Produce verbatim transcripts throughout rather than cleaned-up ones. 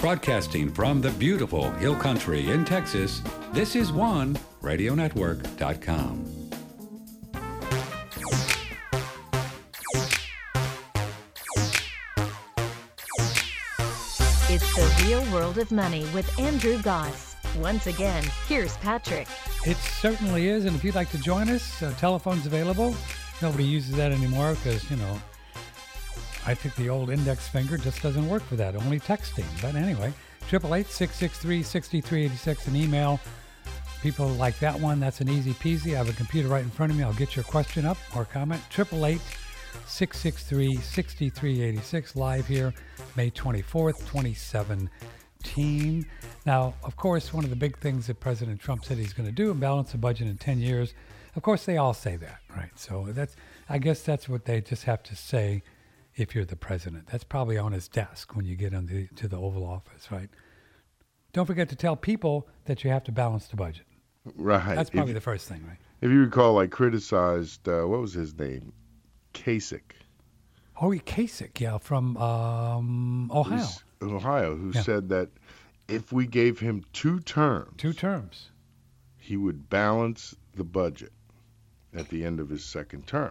Broadcasting from the beautiful Hill Country in Texas, this is one radio network dot com. It's the Real World of Money with Andrew Goss. Once again, here's Patrick. It certainly is, and if you'd like to join us, uh, telephone's available. Nobody uses that anymore because, you know, I think the old index finger just doesn't work for that, only texting. But anyway, eight eight eight, six six three, six three eight six, an email. People like that one, that's an easy peasy. I have a computer right in front of me. I'll get your question up or comment. eight eight eight, six six three, six three eight six, live here, May twenty-fourth, twenty seventeen. Now, of course, one of the big things that President Trump said he's going to do, balance the budget in ten years. Of course, they all say that, right? So that's, I guess that's what they just have to say. If you're the president, that's probably on his desk when you get into to the Oval Office, right? Don't forget to tell people that you have to balance the budget. Right. That's probably if, the first thing, right? If you recall, I criticized, uh, what was his name? Kasich. Oh, Kasich, yeah, from um, Ohio. Who's, Ohio, who yeah. said that if we gave him two terms, two terms, he would balance the budget at the end of his second term.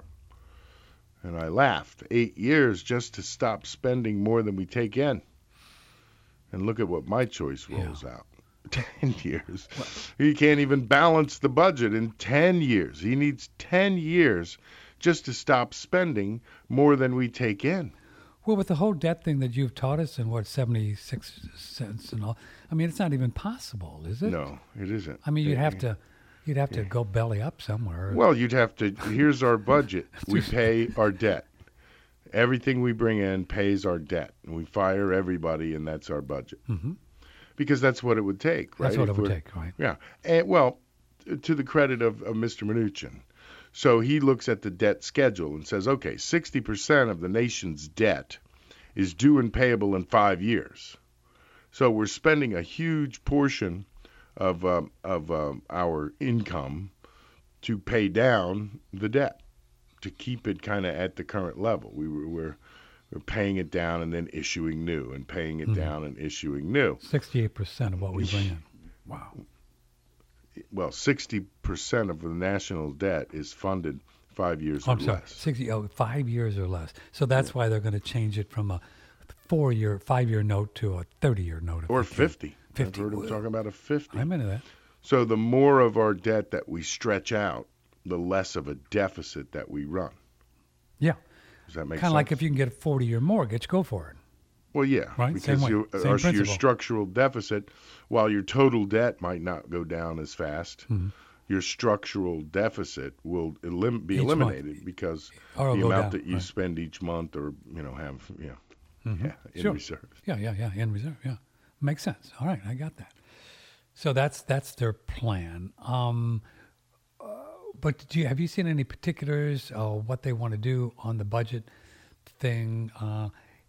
And I laughed. Eight years just to stop spending more than we take in. And look at what my choice rolls yeah. out. Ten years. Well, he can't even balance the budget in ten years. He needs ten years just to stop spending more than we take in. Well, with the whole debt thing that you've taught us and what, seventy-six cents and all, I mean, it's not even possible, is it? No, it isn't. I mean, you'd have to... You'd have to go belly up somewhere. Well, you'd have to, here's our budget. We pay our debt. Everything we bring in pays our debt. And we fire everybody, and that's our budget. Mm-hmm. Because that's what it would take, right? That's what if it would take, right? Yeah. And, well, to the credit of, of Mister Mnuchin. So he looks at the debt schedule and says, okay, sixty percent of the nation's debt is due and payable in five years. So we're spending a huge portion of um, of um, our income to pay down the debt, to keep it kind of at the current level. We were we're, we're paying it down and then issuing new, and paying it mm-hmm. down and issuing new. Sixty-eight percent of what we bring in. Wow. Well, sixty percent of the national debt is funded five years oh, or I'm sorry, less. Sixty, oh, five years or less. So that's yeah. why they're going to change it from a four-year, five-year note to a thirty-year note. Or fifty. fifty. I've heard them talking about a fifty. I'm into that. So the more of our debt that we stretch out, the less of a deficit that we run. Yeah. Does that make sense? Kind of like if you can get a forty-year mortgage, go for it. Well, yeah. Right? Because Same you, way. Same our, principle. your structural deficit, while your total debt might not go down as fast, mm-hmm. your structural deficit will elim- be each eliminated month. because or the amount down. that you right. spend each month, or you know, have yeah, mm-hmm. yeah in sure. reserve. Yeah, yeah, yeah, in reserve. Yeah, makes sense. All right, I got that. So that's that's their plan. Um, uh, but do you, have you seen any particulars of what they want to do on the budget thing? Uh,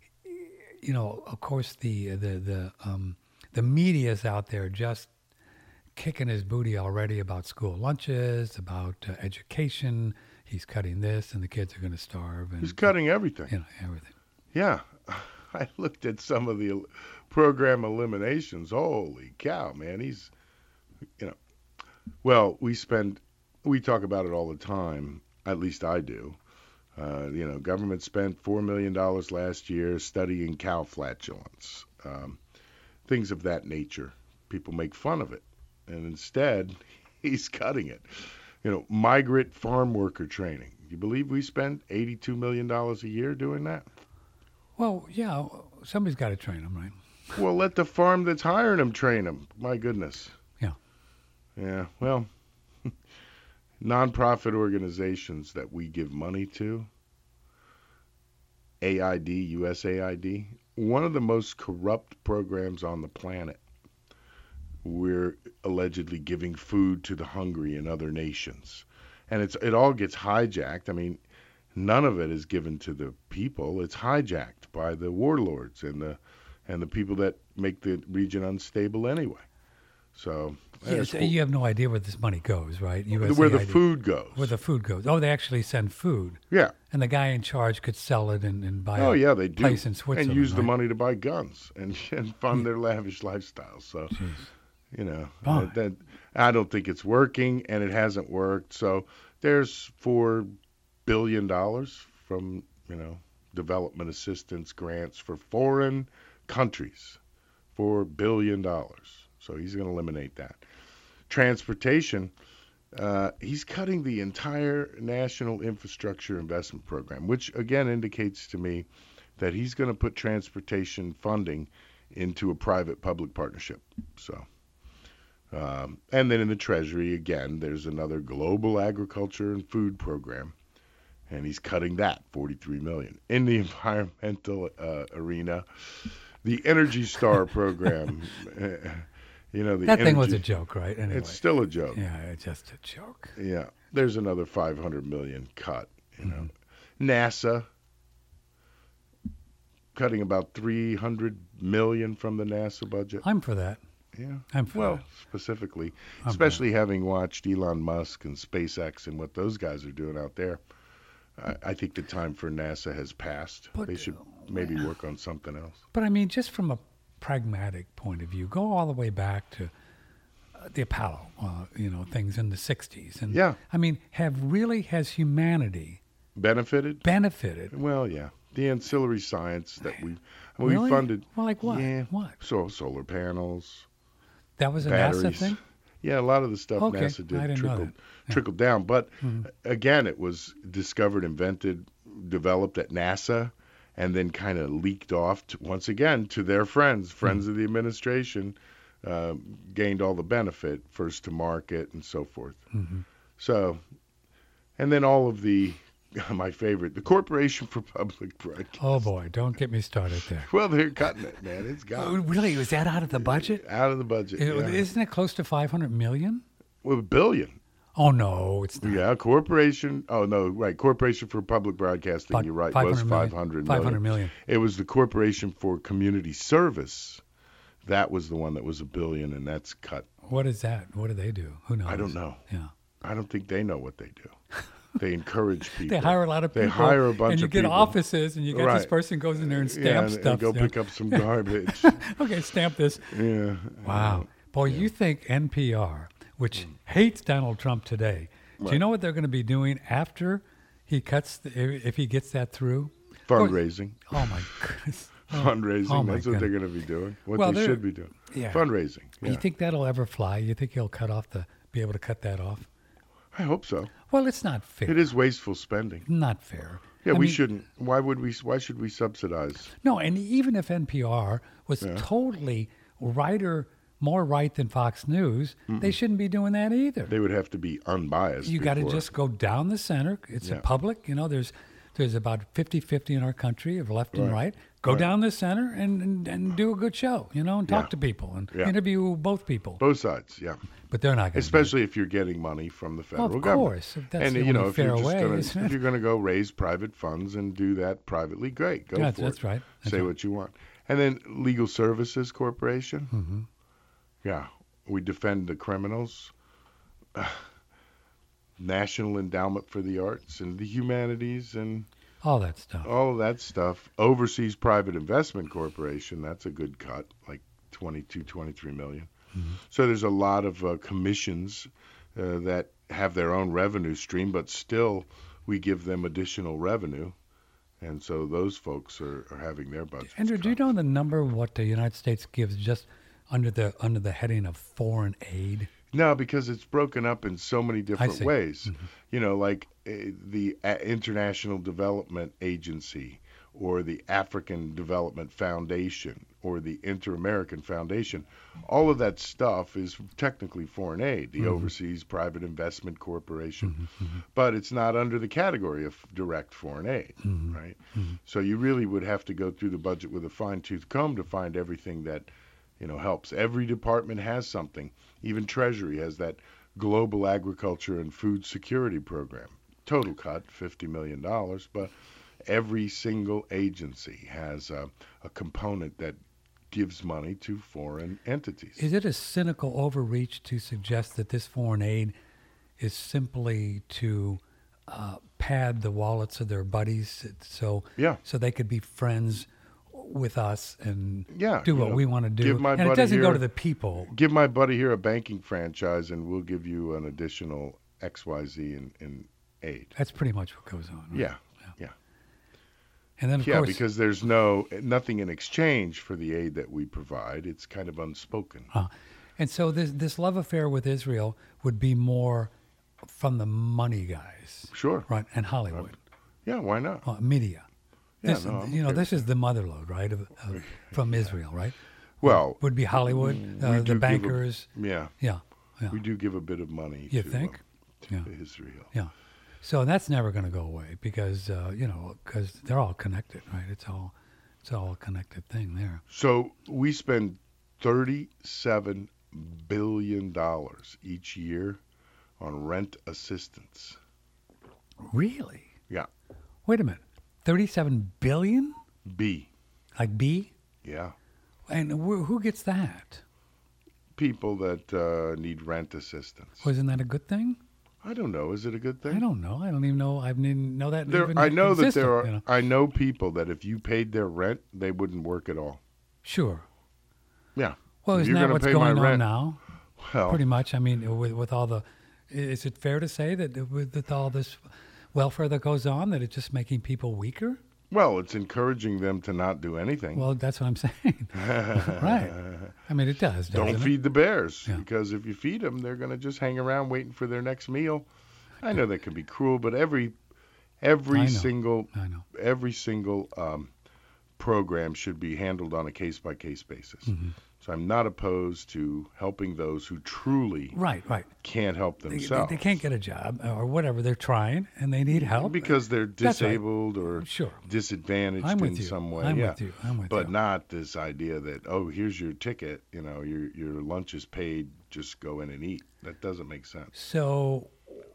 you know, of course, the the the um, the media's out there just kicking his booty already about school lunches, about uh, education. He's cutting this, and the kids are going to starve. And, He's cutting everything. You know, everything. Yeah, I looked at some of the program eliminations. Holy cow, man! He's, you know, well, we spend, we talk about it all the time. At least I do. Uh, you know, government spent four million dollars last year studying cow flatulence, um, things of that nature. People make fun of it, and instead, he's cutting it. You know, migrant farm worker training. Do you believe we spend eighty-two million dollars a year doing that? Well, yeah, somebody's got to train them, right? Well, let the farm that's hiring them train them. My goodness. Yeah. Yeah, well, nonprofit organizations that we give money to, A I D, U S A I D, one of the most corrupt programs on the planet. We're allegedly giving food to the hungry in other nations. And it's it all gets hijacked. I mean, none of it is given to the people. It's hijacked by the warlords and the and the people that make the region unstable anyway. So Yeah, There's so four- you have no idea where this money goes, right? U S A where the I D. food goes. Where the food goes. Oh, they actually send food. yeah. And the guy in charge could sell it and, and buy Oh, a yeah, they do. place in Switzerland. And use the right? money to buy guns and, and fund their lavish lifestyles. So, Jeez. you know, Fine. that, that I don't think it's working, and it hasn't worked. So there's four billion dollars from, you know, development assistance grants for foreign countries. Four billion dollars. So he's going to eliminate that. Transportation, uh, he's cutting the entire National Infrastructure Investment Program, which again indicates to me that he's going to put transportation funding into a private-public partnership. So, um, and then in the Treasury, again, there's another global agriculture and food program, and he's cutting that forty-three million dollars. In the environmental uh, arena, the Energy Star program. You know, the That thing was energy- a joke, right? Anyway. It's still a joke. Yeah, it's just a joke. Yeah. There's another five hundred million cut, you know. Mm-hmm. NASA cutting about three hundred million from the NASA budget. I'm for that. Yeah. I'm for Well, that. specifically, I'm especially having watched Elon Musk and SpaceX and what those guys are doing out there. I, I think the time for NASA has passed. But, they should maybe work on something else. But I mean, just from a pragmatic point of view, go all the way back to uh, the Apollo, uh, you know, things in the sixties. And Yeah. I mean, have really, has humanity Benefited? benefited? Well, yeah. The ancillary science that we we Really? funded. Well, like what? Yeah. What? So solar panels, That was a batteries. NASA thing? Yeah, a lot of the stuff Okay, NASA I did didn't know trickled, that. Yeah. trickled down. But Mhm. again, it was discovered, invented, developed at NASA, and then kind of leaked off to, once again to their friends, friends of the administration, uh, gained all the benefit, first to market and so forth. Mhm. So, and then all of the, my favorite, the Corporation for Public Broadcasting. Oh, boy, don't get me started there. Well, they're cutting it, man. It's Oh, gone. really? Was that out of the budget? Out of the budget. It- yeah. Isn't it close to five hundred million? Well, a billion. Oh, no, it's not. Yeah, corporation. Oh no, right. Corporation for Public Broadcasting. Fi- You're right. five Was hundred million. five hundred five million. hundred million. It was the Corporation for Community Service. That was the one that was a billion, and that's cut. What is that? What do they do? Who knows? I don't know. Yeah. I don't think they know what they do. They encourage people. They hire a lot of people. They hire a bunch and you of get people. offices, and you get this Right. person goes in there and Yeah, stamps and, stuff. and go you know. pick up some garbage. Okay, stamp this. yeah. Wow. Boy, you think N P R, which hates Donald Trump today, do you Mm. Right. know what they're going to be doing after he cuts, the, if if he gets that through? Fundraising. Oh, my goodness. Fundraising. oh, my That's what they're goodness. going to be doing. What Well, they they're- should be doing. Yeah. Fundraising. Yeah. You think that'll ever fly? You think he'll cut off the, be able to cut that off? I hope so. Well, it's not fair. It is wasteful spending. Not fair. Yeah, I we mean, shouldn't. Why would we? Why should we subsidize? No, and even if N P R was Yeah. totally right or more right than Fox News, they shouldn't be doing that either. They would have to be unbiased. You got to before- just go down the center. It's Yeah. a public, you know, there's there's about fifty-fifty in our country of left and Right. right. Go Right. down the center and, and, and do a good show, you know, and talk Yeah. to people and Yeah. interview both people. both sides. Yeah, But they're not going to. especially if you're getting money from the federal Well, of government. course. That's and the you know, only if fair you're just way, gonna, isn't if it? you're going to go raise private funds and do that privately, great, go Yeah, for that's it. right. That's Say right. what you want. And then Legal Services Corporation. Mm-hmm. Yeah, we defend the criminals. National Endowment for the Arts and the Humanities and All that stuff. all of that stuff. Overseas Private Investment Corporation, that's a good cut, like twenty-two, twenty-three million. Mm-hmm. So there's a lot of uh, commissions uh, that have their own revenue stream, but still we give them additional revenue. And so those folks are, are having their budgets Andrew, do you cut. know the number of what the United States gives just under the under the heading of foreign aid? No, because it's broken up in so many different see. ways. You know, like uh, the uh, International Development Agency or the African Development Foundation or the Inter-American Foundation. All of that stuff is technically foreign aid, the Overseas Private Investment Corporation. But it's not under the category of direct foreign aid, right? So you really would have to go through the budget with a fine-tooth comb to find everything that you know, helps. Every department has something. Even Treasury has that Global Agriculture and Food Security Program. Total cut, fifty million dollars, but every single agency has a, a component that gives money to foreign entities. Is it a cynical overreach to suggest that this foreign aid is simply to uh, pad the wallets of their buddies, so Yeah. so they could be friends with us and Yeah, do you what know, we want to do? give my And it buddy doesn't go here- to the people. Give my buddy here a banking franchise, and we'll give you an additional X Y Z in, in aid. That's pretty much what goes on. Right? Yeah, yeah. And then, of Yeah, course, because there's no nothing in exchange for the aid that we provide. It's kind of unspoken. Uh, and so this this love affair with Israel would be more from the money guys, Sure. right? And Hollywood, Yeah, why not? uh, media. Yeah, This, no, I'm you know, okay this is the motherlode, right, of, of, from Israel, right? Well, Would be Hollywood, we uh, do the give a- bankers. yeah, Yeah, yeah. we do give a bit of money You to, think? um, to Yeah. Israel. Yeah. So that's never going to go away because uh, you know because they're all connected, right? It's all it's all a connected thing there. So we spend thirty-seven billion dollars each year on rent assistance. Really? Yeah. Wait a minute. Thirty-seven billion? B. Like B? Yeah. And wh- who gets that? People that uh, need rent assistance. Wasn't that a good thing? I don't know. Is it a good thing? I don't know. I don't even know. I didn't know that. There, even I know that existed, there are. you know. I know people that if you paid their rent, they wouldn't work at all. Sure. Yeah. Well, If isn't you're that gonna what's pay my going on rent- now? Well, Pretty much. I mean, with, with all the, is it fair to say that with, with all this welfare that goes on, that it's just making people weaker? well, it's encouraging them to not do anything. Well, that's what I'm saying. Right. I mean, it does. Don't doesn't it? feed the bears Yeah. because if you feed them, they're going to just hang around waiting for their next meal. I know that can be cruel, but every every I know. single I know. every single um, program should be handled on a case by case basis. Mm-hmm. So I'm not opposed to helping those who truly Right, right. can't help They, they, themselves. they can't get a job or whatever. They're trying and they need help. because they're That's right. disabled or Sure. disadvantaged I'm with in you. some way. I'm yeah. with you. I'm with But you. not this idea that, oh, here's your ticket, you know, your your lunch is paid, just go in and eat. That doesn't make sense. So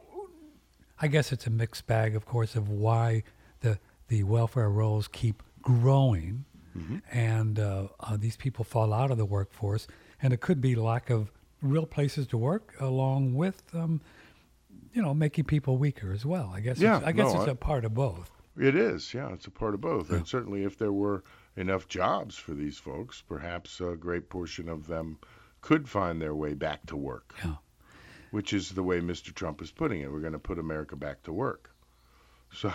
I guess it's a mixed bag, of course, of why the the welfare rolls keep growing, Mm-hmm. and uh, uh, these people fall out of the workforce, and it could be lack of real places to work, along with, um, you know, making people weaker as well. I guess. Yeah, it's, I guess no, it's I- a part of both. It is, yeah, it's a part of both. Yeah. And certainly if there were enough jobs for these folks, perhaps a great portion of them could find their way back to work, Yeah. which is the way Mister Trump is putting it. We're going to put America back to work. So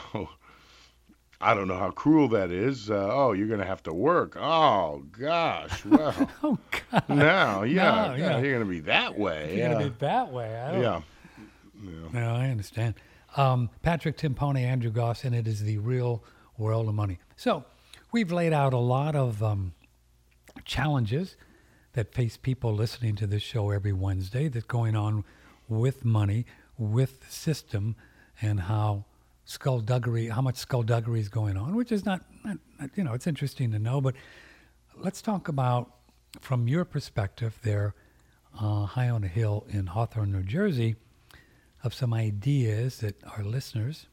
I don't know how cruel that is. Uh, oh, you're going to have to work. Oh, gosh. Well, Oh God. now, yeah, No, yeah, yeah. you're going to be that way. You're yeah. gonna be that way. I don't yeah. Yeah. No, I understand. Um, Patrick Timpone, Andrew Goss, and it is the real world of money. So we've laid out a lot of um, challenges that face people listening to this show every Wednesday that's going on with money, with the system, and how skullduggery, how much skullduggery is going on, which is not, not, not, you know, it's interesting to know. But let's talk about, from your perspective there, uh, high on a hill in Hawthorne, New Jersey, of some ideas that our listeners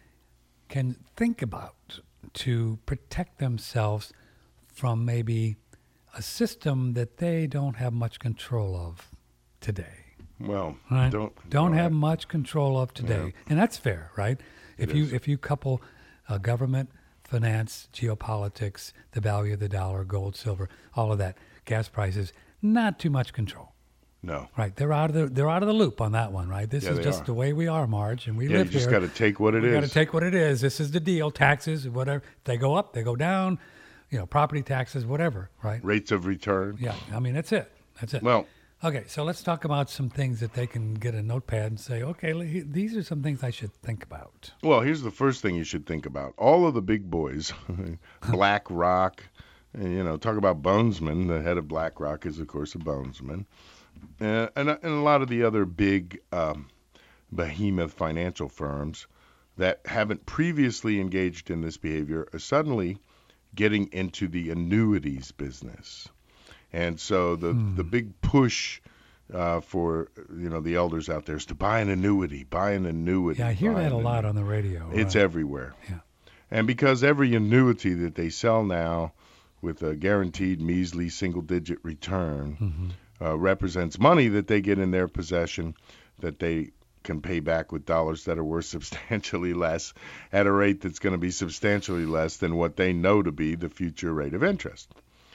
can think about to protect themselves from maybe a system that they don't have much control of today. Well, Right? don't don't no, have I- much control of today, and that's fair, right? If It you is. if you couple uh, government, finance, geopolitics, the value of the dollar, gold, silver, all of that, gas prices, not too much control. No. Right, they're out of the they're out of the loop on that one, right? This Yeah, is they just are. the way we are, Marge, and we Yeah, you live just here. got to take what it we is. got to take what it is. This is the deal. Taxes, whatever. If they go up, they go down. You know, property taxes, whatever. Right? Rates of return. Yeah. I mean, that's it. That's it. Well, Okay, so let's talk about some things that they can get a notepad and say, okay, le- he- these are some things I should think about. Well, here's the first thing you should think about. All of the big boys, BlackRock, and, you know, talk about Bonesman. The head of BlackRock is, of course, a Bonesman. Uh, and, and a lot of the other big um, behemoth financial firms that haven't previously engaged in this behavior are suddenly getting into the annuities business. And so the, Hmm. the big push uh, for, you know, the elders out there is to buy an annuity, buy an annuity. Yeah, I hear buy that a an lot on the radio. It's right. everywhere. Yeah. And because every annuity that they sell now with a guaranteed measly single-digit return Mm-hmm. uh, represents money that they get in their possession that they can pay back with dollars that are worth substantially less at a rate that's going to be substantially less than what they know to be the future rate of interest.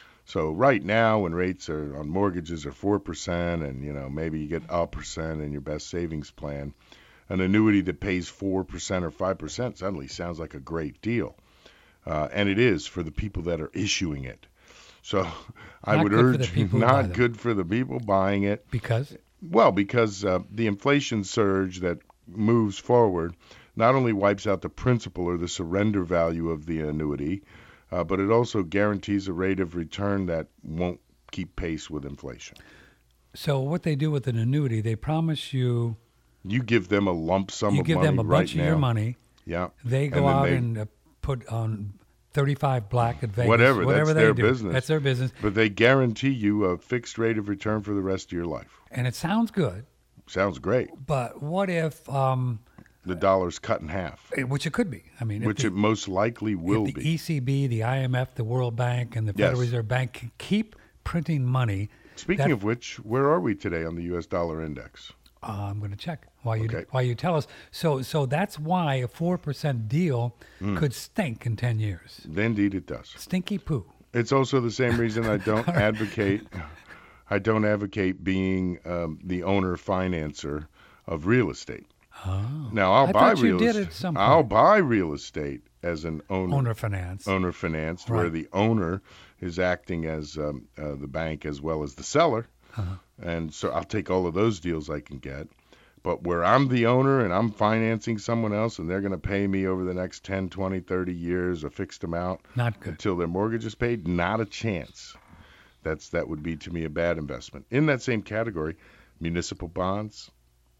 So right now, when rates are on mortgages are four percent and, you know, maybe you get a percent in your best savings plan, an annuity that pays four percent or five percent suddenly sounds like a great deal. Uh, and it is for the people that are issuing it. So I Not would good for the urge people who buy not them. good for the people buying it. Because Well, because uh, the inflation surge that moves forward not only wipes out the principal or the surrender value of the annuity, uh, but it also guarantees a rate of return that won't keep pace with inflation. so what they do with an annuity, they promise you You give them a lump sum you of give money them a right bunch now. of your money. Yeah. They go then out they- and uh, put on thirty-five black at Vegas. Whatever, Whatever that's they their do. business. That's their business. But they guarantee you a fixed rate of return for the rest of your life. And it sounds good, Sounds great. but what if, um, The dollar's cut in half, eh, which it could be. I mean, if which the, it most likely will if the be. E C B, the I M F, the World Bank, and the Federal Yes. Reserve Bank can keep printing money. Speaking that- of which, where are we today on the U S dollar index? Uh, I'm going to check while you Okay. while you tell us. So so that's why a four percent deal Hmm. could stink in ten years. Indeed, it does. Stinky poo. It's also the same reason I don't advocate. I don't advocate being um, the owner financer of real estate. Oh. Now I'll I buy thought you real did estate. at some I'll point. buy real estate as an owner. Owner finance. owner financed, where Right. the owner is acting as um, uh, the bank as well as the seller. Uh-huh. And so I'll take all of those deals I can get. But where I'm the owner and I'm financing someone else and they're going to pay me over the next ten, twenty, thirty years a fixed amount Not good. until their mortgage is paid, not a chance. That's That would be, to me, a bad investment. In that same category, municipal bonds,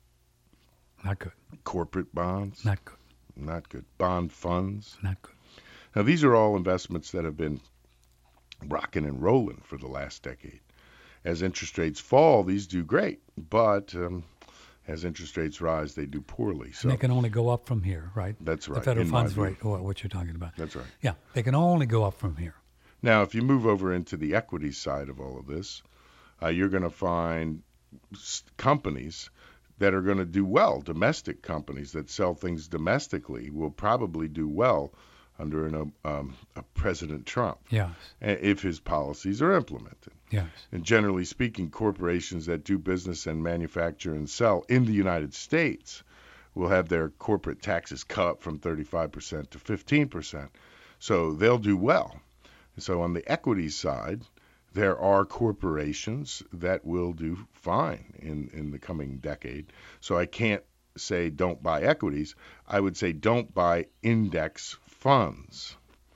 Not good. corporate bonds, Not good. not good. Bond funds. Not good. Now, these are all investments that have been rocking and rolling for the last decade. As interest rates fall, these do great, but um, as interest rates rise, they do poorly. So And they can only go up from here, right? that's right. The federal in my funds view. rate, or what you're talking about. That's right. Yeah, they can only go up from here. Now, if you move over into the equity side of all of this, uh, you're going to find s- companies that are going to do well. Domestic companies that sell things domestically will probably do well under an, um, a President Trump Yes, uh, if his policies are implemented. yes. And generally speaking, corporations that do business and manufacture and sell in the United States will have their corporate taxes cut from thirty-five percent to fifteen percent. So they'll do well. So on the equity side, there are corporations that will do fine in, in the coming decade. So I can't say don't buy equities. I would say don't buy index funds.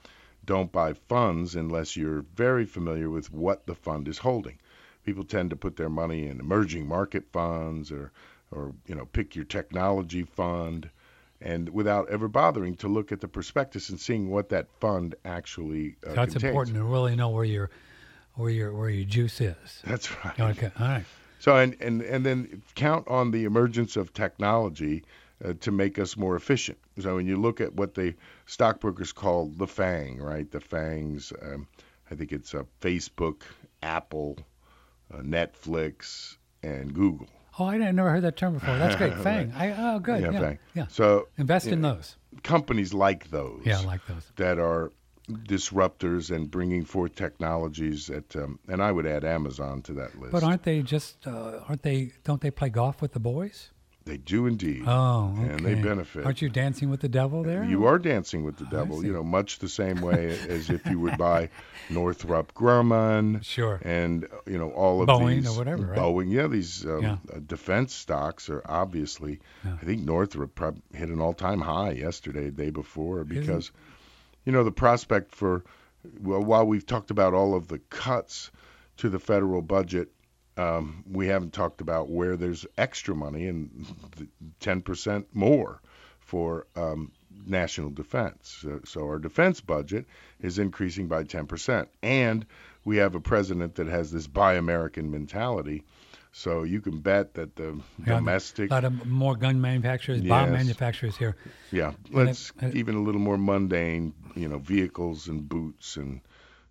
Don't buy funds unless you're very familiar with what the fund is holding. People tend to put their money in emerging market funds or, or you know, pick your technology fund, and without ever bothering to look at the prospectus and seeing what that fund actually uh, So it's contains. important to really know where your where your where your juice is. That's right. Okay, all right. So and, and, and then count on the emergence of technology uh, to make us more efficient. So when you look at what the stockbrokers call the FANG, right? The FANGs, um, I think it's uh, Facebook, Apple, uh, Netflix, and Google. Oh, I didn't- never heard that term before. That's great. Fang. I, oh, good. Yeah, Yeah, yeah. FANG. So Invest you in know, those. companies like those Yeah, I like those. that are disruptors and bringing forth technologies that, um, and I would add Amazon to that list. But aren't they just? Uh, aren't they? Don't they play golf with the boys? They do indeed. Oh, okay. And they benefit. Aren't you dancing with the devil there? You are dancing with the devil, see. you know, much the same way as if you would buy Northrop Grumman Sure. and, you know, all of Boeing these. or whatever, right? Boeing, yeah, these um, Yeah. uh, defense stocks are obviously, Yeah. I think Northrop prob- hit an all-time high yesterday, the day before, because, you know, the prospect for, well, while we've talked about all of the cuts to the federal budget, Um, we haven't talked about where there's extra money and ten percent more for um, national defense. So, so our defense budget is increasing by ten percent. And we have a president that has this Buy American mentality. So you can bet that the Yeah, domestic, A lot of more gun manufacturers, bomb Yes. manufacturers here. yeah, And let's it- it- even a little more mundane, you know, vehicles and boots and,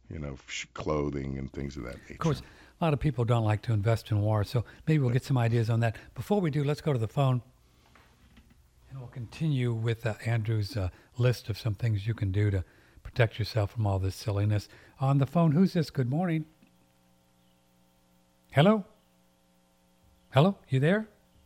you know, sh- clothing and things of that nature. Of course, a lot of people don't like to invest in war, so maybe we'll get some ideas on that. Before we do, let's go to the phone, and we'll continue with uh, Andrew's uh, list of some things you can do to protect yourself from all this silliness. On the phone, who's this? Good morning. Hello? Hello? You there?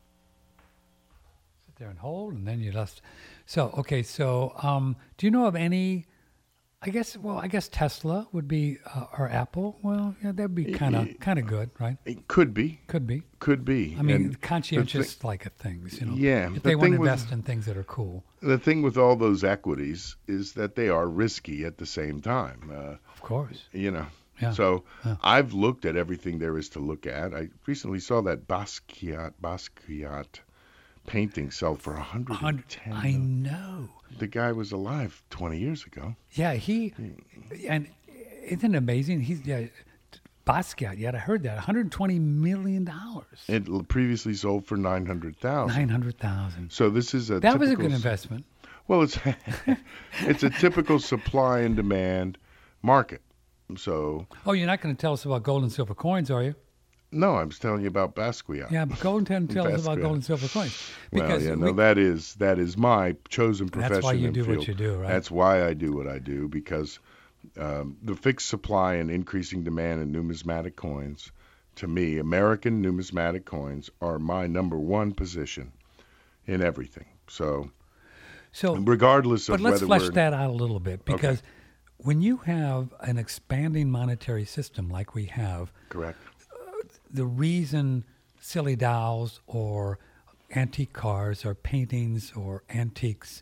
Sit there and hold, and then you just... So, okay, so um, do you know of any... I guess, well, I guess Tesla would be, uh, or Apple. Well, yeah, that'd be kind of kind of good, right? It could be. Could be. Could be. I mean, And conscientious the thi- like things, you know. Yeah, If the they want to thing with- invest in things that are cool. The thing with all those equities is that they are risky at the same time. Uh, Of course. you know. Yeah. So Yeah. I've looked at everything there is to look at. I recently saw that Basquiat Basquiat painting sell for one hundred ten. I know. The guy was alive twenty years ago. Yeah, he, and isn't it amazing? He's, yeah, Basquiat, yeah, I heard that. one hundred twenty million dollars. It l- previously sold for nine hundred thousand. nine hundred thousand. So this is a That was a typical good s- investment. Well, it's it's a typical supply and demand market. So Oh, you're not going to tell us about gold and silver coins, are you? no, I'm just telling you about Basquiat. Yeah, but go and tell tell us about Basquiat. gold and silver coins. Well, Because yeah, we- no, that is that is my chosen profession. That's why you and do what field. you do, right? That's why I do what I do, because um, the fixed supply and increasing demand in numismatic coins, to me, American numismatic coins are my number one position in everything. So so, regardless of but let's whether flesh we're that out a little bit, because when you have an expanding monetary system like we have, correct, the reason silly dolls or antique cars or paintings or antiques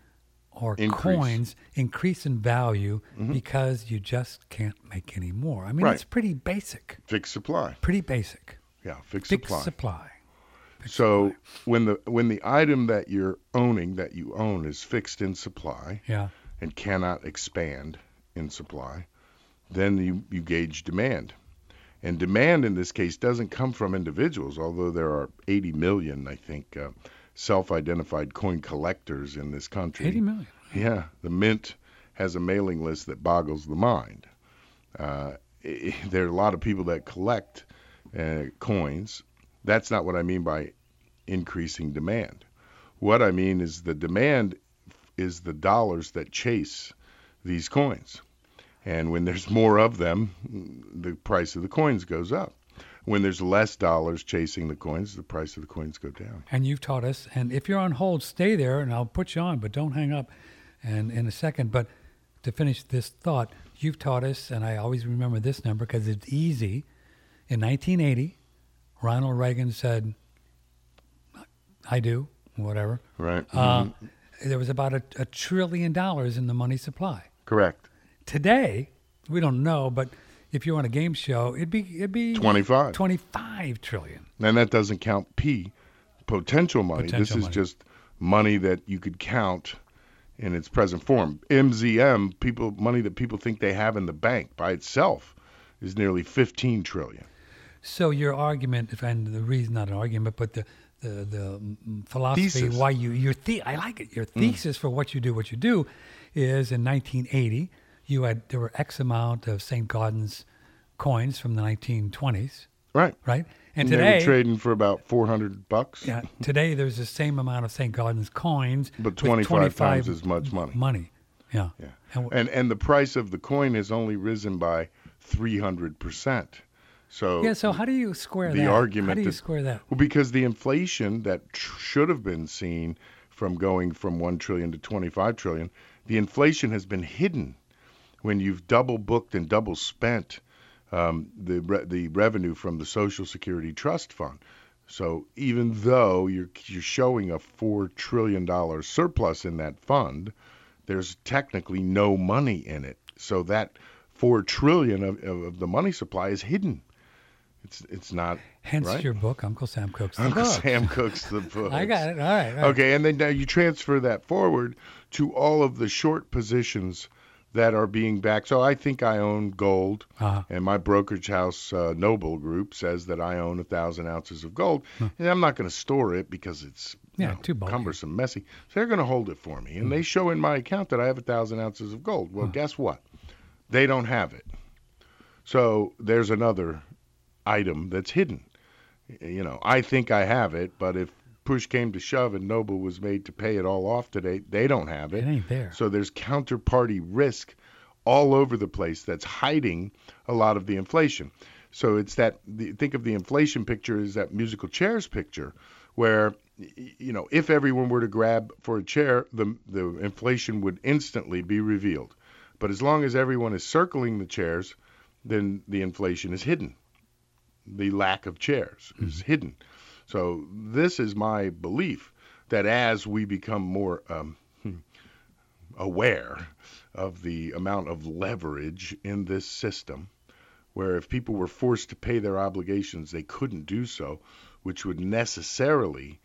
or Increase. coins increase in value because you just can't make any more. I mean, Right. it's pretty basic. fixed supply, Pretty basic. yeah, fixed, Fixed supply. supply. So when the when the item that you're owning that you own is fixed in supply, Yeah. and cannot expand in supply, then you, you gauge demand. And demand in this case doesn't come from individuals, although there are eighty million, I think, uh, self-identified coin collectors in this country. eighty million. Yeah, the Mint has a mailing list that boggles the mind. Uh, i there are a lot of people that collect uh, coins. That's not what I mean by increasing demand. What I mean is the demand is the dollars that chase these coins. And when there's more of them, the price of the coins goes up. When there's less dollars chasing the coins, the price of the coins go down. And you've taught us, and if you're on hold, stay there, and I'll put you on, but don't hang up and in a second. But to finish this thought, you've taught us, and I always remember this number because it's easy. In nineteen eighty, Ronald Reagan said, I do, whatever. Right? Uh, Mhm. There was about a, a trillion dollars in the money supply. Correct. Today, we don't know, but if you're on a game show, it'd be it'd be twenty-five. twenty-five trillion. And that doesn't count P, potential money. Potential this is money. just money that you could count in its present form. M Z M, people money that people think they have in the bank by itself is nearly fifteen trillion. So your argument, if- and the reason, not an argument, but the the, the mm, philosophy Thesis. why you your the I like it. Your thesis for what you do, what you do, is in nineteen eighty you had there were X amount of Saint Gaudens coins from the nineteen twenties, Right. right? And they today, were trading for about four hundred bucks. yeah, today there's the same amount of Saint Gaudens coins, But with twenty-five times as much money. Money, yeah. Yeah. And w- And and the price of the coin has only risen by three hundred percent. So yeah. So how do you square the that? argument How do you that- square that? Well, because the inflation that tr- should have been seen from going from one trillion to twenty-five trillion, the inflation has been hidden when you've double booked and double spent um, the re- the revenue from the Social Security Trust Fund. So even though you're you're showing a four trillion dollar surplus in that fund, there's technically no money in it. So that four trillion of, of, of the money supply is hidden. It's it's not. Hence right? your book, Uncle Sam Cooks the Uncle Book. Sam cooks the books. I got it. All right. all right. Okay, and then now you transfer that forward to all of the short positions that are being backed. So I think I own gold, Uh-huh. and my brokerage house, uh, Noble Group, says that I own a thousand ounces of gold, and I'm not going to store it because it's you Yeah, know, too bulky. cumbersome, messy. So they're going to hold it for me, and they show in my account that I have a thousand ounces of gold. Well, guess what? They don't have it. So there's another item that's hidden. You know, I think I have it, but if push came to shove and Noble was made to pay it all off today, they don't have it. It ain't there. So there's counterparty risk all over the place that's hiding a lot of the inflation. So it's that, the, think of the inflation picture as that musical chairs picture, where, you know, if everyone were to grab for a chair, the the inflation would instantly be revealed. But as long as everyone is circling the chairs, then the inflation is hidden. The lack of chairs is mm-hmm. hidden. So this is my belief, that as we become more um, aware of the amount of leverage in this system, where if people were forced to pay their obligations, they couldn't do so, which would necessarily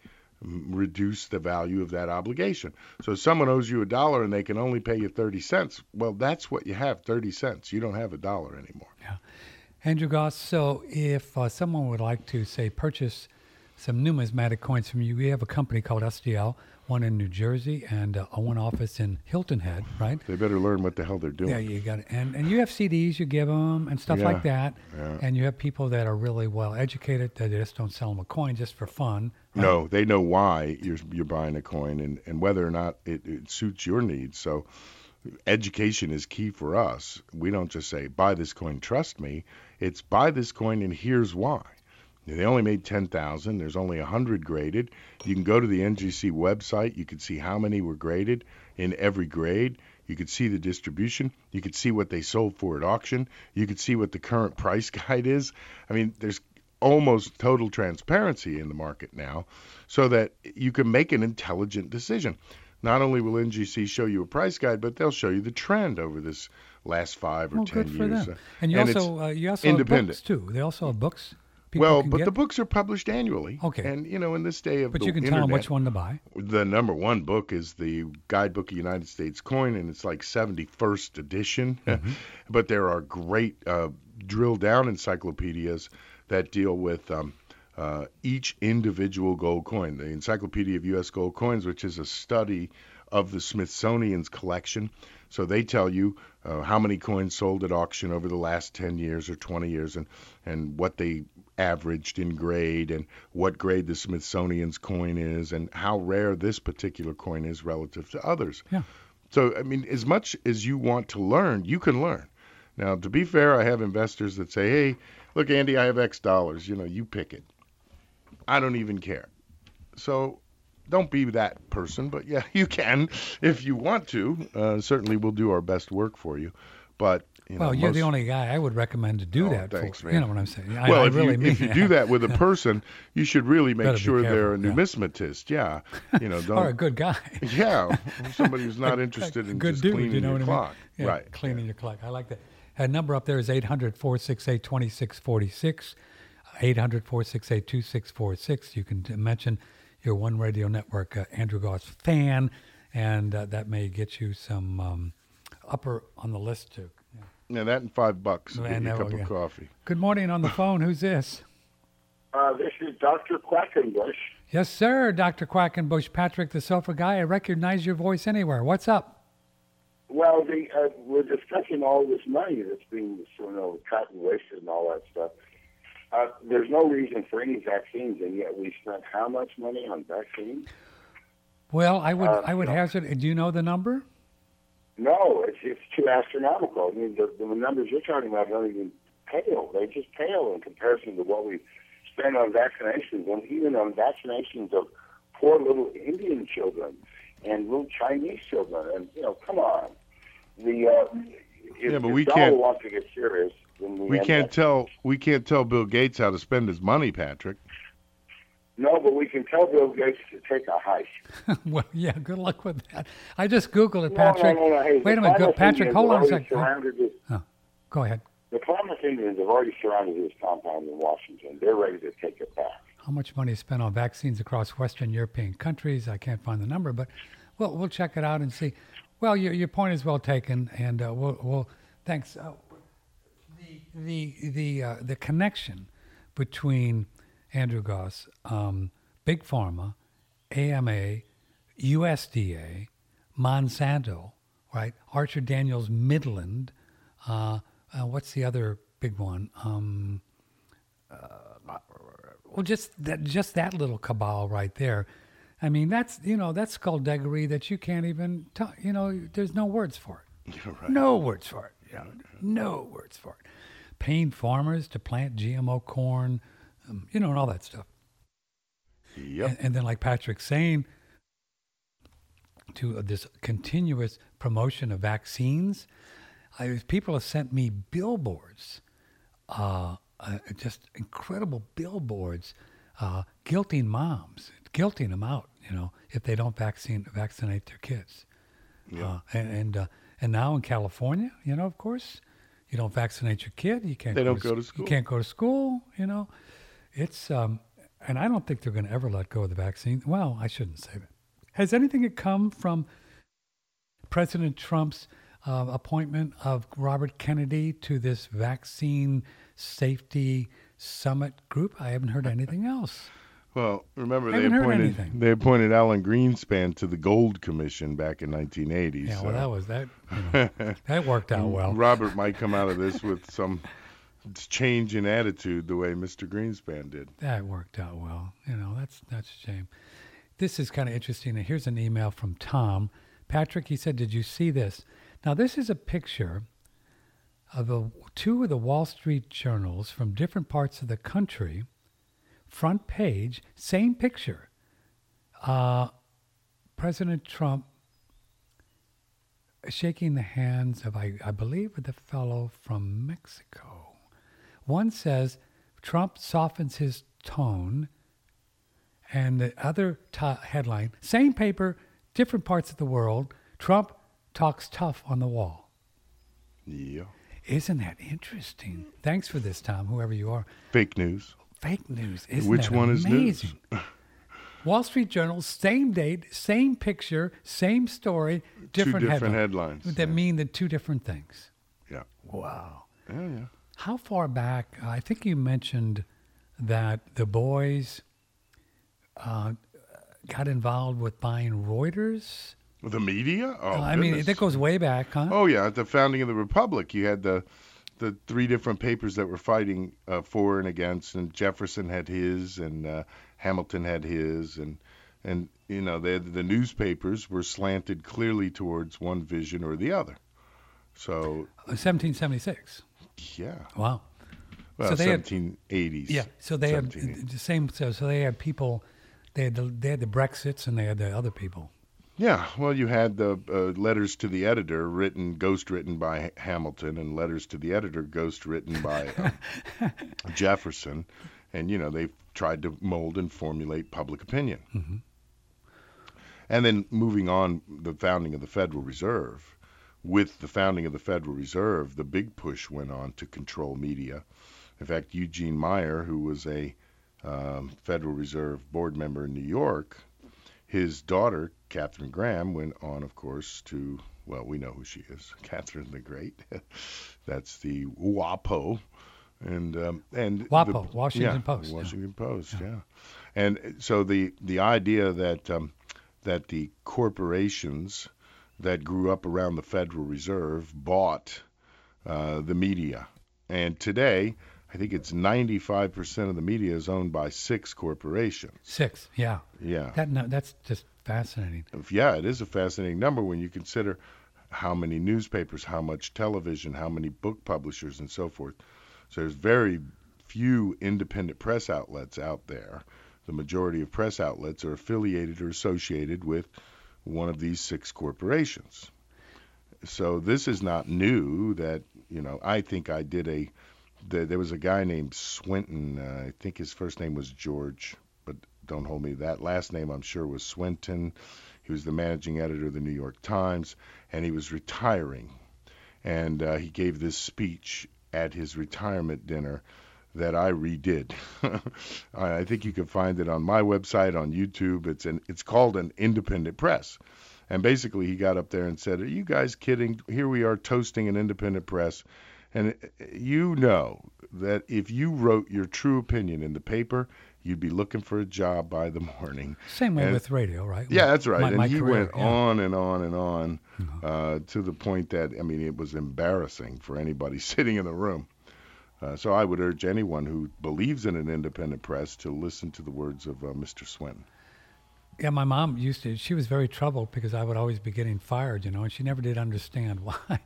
reduce the value of that obligation. So if someone owes you a dollar and they can only pay you thirty cents, well, that's what you have, thirty cents. You don't have a dollar anymore. Yeah. Andrew Goss, so if uh, someone would like to, say, purchase some numismatic coins from you, we have a company called S D L, one in New Jersey and uh, one office in Hilton Head, right? They better learn what the hell they're doing. Yeah, you got it. And and you have C Ds you give them and stuff yeah, like that. Yeah. And you have people that are really well educated that they just don't sell them a coin just for fun. Right? No, they know why you're you're buying a coin and, and whether or not it, it suits your needs. So education is key for us. We don't just say, buy this coin, trust me. It's buy this coin and here's why. They only made ten thousand. There's only one hundred graded. You can go to the N G C website. You can see how many were graded in every grade. You could see the distribution. You could see what they sold for at auction. You could see what the current price guide is. I mean, there's almost total transparency in the market now so that you can make an intelligent decision. Not only will N G C show you a price guide, but they'll show you the trend over this last five or well, ten good for years. Them. And you and also uh, you also have books too. They also have books. Well, but get? the books are published annually. Okay. And, you know, in this day of But the you can internet, tell them which one to buy. The number one book is the Guidebook of United States Coin, and it's like seventy-first edition. Mm-hmm. But there are great uh, drill-down encyclopedias that deal with um, uh, each individual gold coin. The Encyclopedia of U S Gold Coins, which is a study of the Smithsonian's collection. So they tell you uh, how many coins sold at auction over the last ten years or twenty years and, and what they averaged in grade and what grade the Smithsonian's coin is and how rare this particular coin is relative to others. Yeah. So, I mean, as much as you want to learn, you can learn. Now, to be fair, I have investors that say, hey, look, Andy, I have X dollars. You know, you pick it. I don't even care. So don't be that person, but yeah, you can if you want to. Uh, certainly we'll do our best work for you. But You know, well, you're most, the only guy I would recommend to do oh, that thanks, for. man. You know what I'm saying? I, well, I if really you mean if you that. do that with a person, you should really make Better be sure they're a careful, yeah. numismatist. Yeah, you know, don't. Or a good guy. Yeah, somebody who's not A- interested a in good just dude, cleaning you know your what I mean? clock. Yeah, Right. cleaning your clock. I like that. That number up there is eight hundred, four six eight, two six four six, eight hundred, four six eight, two six four six. You can t- mention your One Radio Network uh, Andrew Goss fan, and uh, that may get you some um, upper on the list too. Yeah. Yeah, that and five bucks. Yeah, Get you a no, cup yeah. of coffee. Good morning on the phone. Who's this? Uh, this is Doctor Quackenbush. Yes, sir, Doctor Quackenbush, Patrick the Sofa Guy. I recognize your voice anywhere. What's up? Well, the, uh, we're discussing all this money that's being, you know, cut and wasted and all that stuff. Uh, there's no reason for any vaccines, and yet we spent how much money on vaccines? Well, I would Uh, I would no. hazard. Do you know the number? No, it's it's too astronomical. I mean, the, the numbers you're talking about don't even pale. They just pale in comparison to what we spend on vaccinations, and even on vaccinations of poor little Indian children and little Chinese children. And you know, come on. The uh, if, Yeah, but if we Donald can't- wants to get serious, then we, We have can't vac- tell we can't tell Bill Gates how to spend his money, Patrick. No, but we can tell Bill Gates to take a hike. Well, yeah. Good luck with that. I just googled it, No, Patrick. No, no, no. Hey, Wait the a minute, go, Klamath Patrick. Indians Hold have on a already second. Oh, surrounded his- oh, go ahead. The Klamath Indians have already surrounded his compound in Washington. They're ready to take it back. How much money is spent on vaccines across Western European countries? I can't find the number, but we'll we'll check it out and see. Well, your your point is well taken, and uh, we'll we'll thanks. Uh, the the the uh, the connection between Andrew Goss, um, Big Pharma, A M A, U S D A, Monsanto, right? Archer Daniels Midland. Uh, uh, what's the other big one. Um, uh, well, just that, just that little cabal right there. I mean, that's, you know, that's skullduggery that you can't even, t- you know, there's no words for it. You're right. No words for it. You know, no words for it. Paying farmers to plant G M O corn, um, you know, and all that stuff. Yep. And, and then, like Patrick's saying, to uh, this continuous promotion of vaccines, I, people have sent me billboards, uh, uh, just incredible billboards, uh, guilting moms, guilting them out, you know, if they don't vaccine vaccinate their kids. Yeah. Uh, and and, uh, and now in California, you know, of course, you don't vaccinate your kid, you can't. They go don't to, go to school. You can't go to school. You know, it's um, and I don't think they're going to ever let go of the vaccine. Well, I shouldn't say that. Has anything come from President Trump's uh, appointment of Robert Kennedy to this vaccine safety summit group? I haven't heard anything else. Well, remember I they haven't heard appointed anything. they appointed Alan Greenspan to the Gold Commission back in nineteen eighty. Yeah, so well, that was that. You know, that worked out well. Robert might come out of this with some change in attitude the way Mister Greenspan did. That worked out well. You know, that's that's a shame. This is kind of interesting. And here's an email from Tom. Patrick, he said, did you see this? Now, this is a picture of a, two of the Wall Street journals from different parts of the country, front page, same picture. Uh, President Trump shaking the hands of, I, I believe, the fellow from Mexico. One says, Trump softens his tone. And the other t- headline, same paper, different parts of the world, Trump talks tough on the wall. Yeah. Isn't that interesting? Thanks for this, Tom, whoever you are. Fake news. Fake news. Isn't Which that one amazing? is news? Wall Street Journal, same date, same picture, same story, different, Two different headline- headlines. that yeah. mean the two different things. Yeah. Wow. Yeah, yeah. How far back? I think you mentioned that the boys uh, got involved with buying Reuters. The media? Oh, I mean, goodness. that goes way back, huh? Oh, yeah. At the founding of the Republic, you had the the three different papers that were fighting uh, for and against, and Jefferson had his, and uh, Hamilton had his, and and you know, they had, the newspapers were slanted clearly towards one vision or the other. So seventeen seventy-six. yeah, Wow. well, So they had- seventeen eighties. Yeah. So they had seventeen eighties. the same. So, so they had people. They had the they had the Brexits and they had the other people. Yeah, well, you had the uh, letters to the editor written, ghost written by Hamilton, and letters to the editor, ghost written by uh, Jefferson, and you know they tried to mold and formulate public opinion. Mm-hmm. And then moving on, the founding of the Federal Reserve. With the founding of the Federal Reserve, the big push went on to control media. In fact, Eugene Meyer, who was a um, Federal Reserve board member in New York, his daughter, Catherine Graham, went on, of course, to, well, we know who she is, Catherine the Great. That's the WAPO. And, um, and WAPO, the, Washington yeah, Post. Washington yeah. Post, yeah. yeah. And so the, the idea that um, that the corporations that grew up around the Federal Reserve bought uh, the media. And today, I think it's ninety-five percent of the media is owned by six corporations. Six. Yeah. Yeah. That no, that's just fascinating. Yeah, it is a fascinating number when you consider how many newspapers, how much television, how many book publishers, and so forth. So there's very few independent press outlets out there. The majority of press outlets are affiliated or associated with one of these six corporations. So this is not new. That, you know, I think I did a, the, there was a guy named Swinton, uh, I think his first name was George, but don't hold me to that. Last name I'm sure was Swinton. He was the managing editor of the New York Times, and he was retiring. And uh, he gave this speech at his retirement dinner that I redid. I think you can find it on my website, on YouTube. It's an it's called An Independent Press. And basically he got up there and said, are you guys kidding? Here we are toasting an independent press. And you know that if you wrote your true opinion in the paper, you'd be looking for a job by the morning. Same way and, with radio, right? Yeah, that's right. My, and my he career, went yeah. on and on and on Mm-hmm. uh, to the point that, I mean, it was embarrassing for anybody sitting in the room. Uh, so I would urge anyone who believes in an independent press to listen to the words of uh, Mister Swinton. Yeah, my mom used to, she was very troubled because I would always be getting fired, you know, and she never did understand why.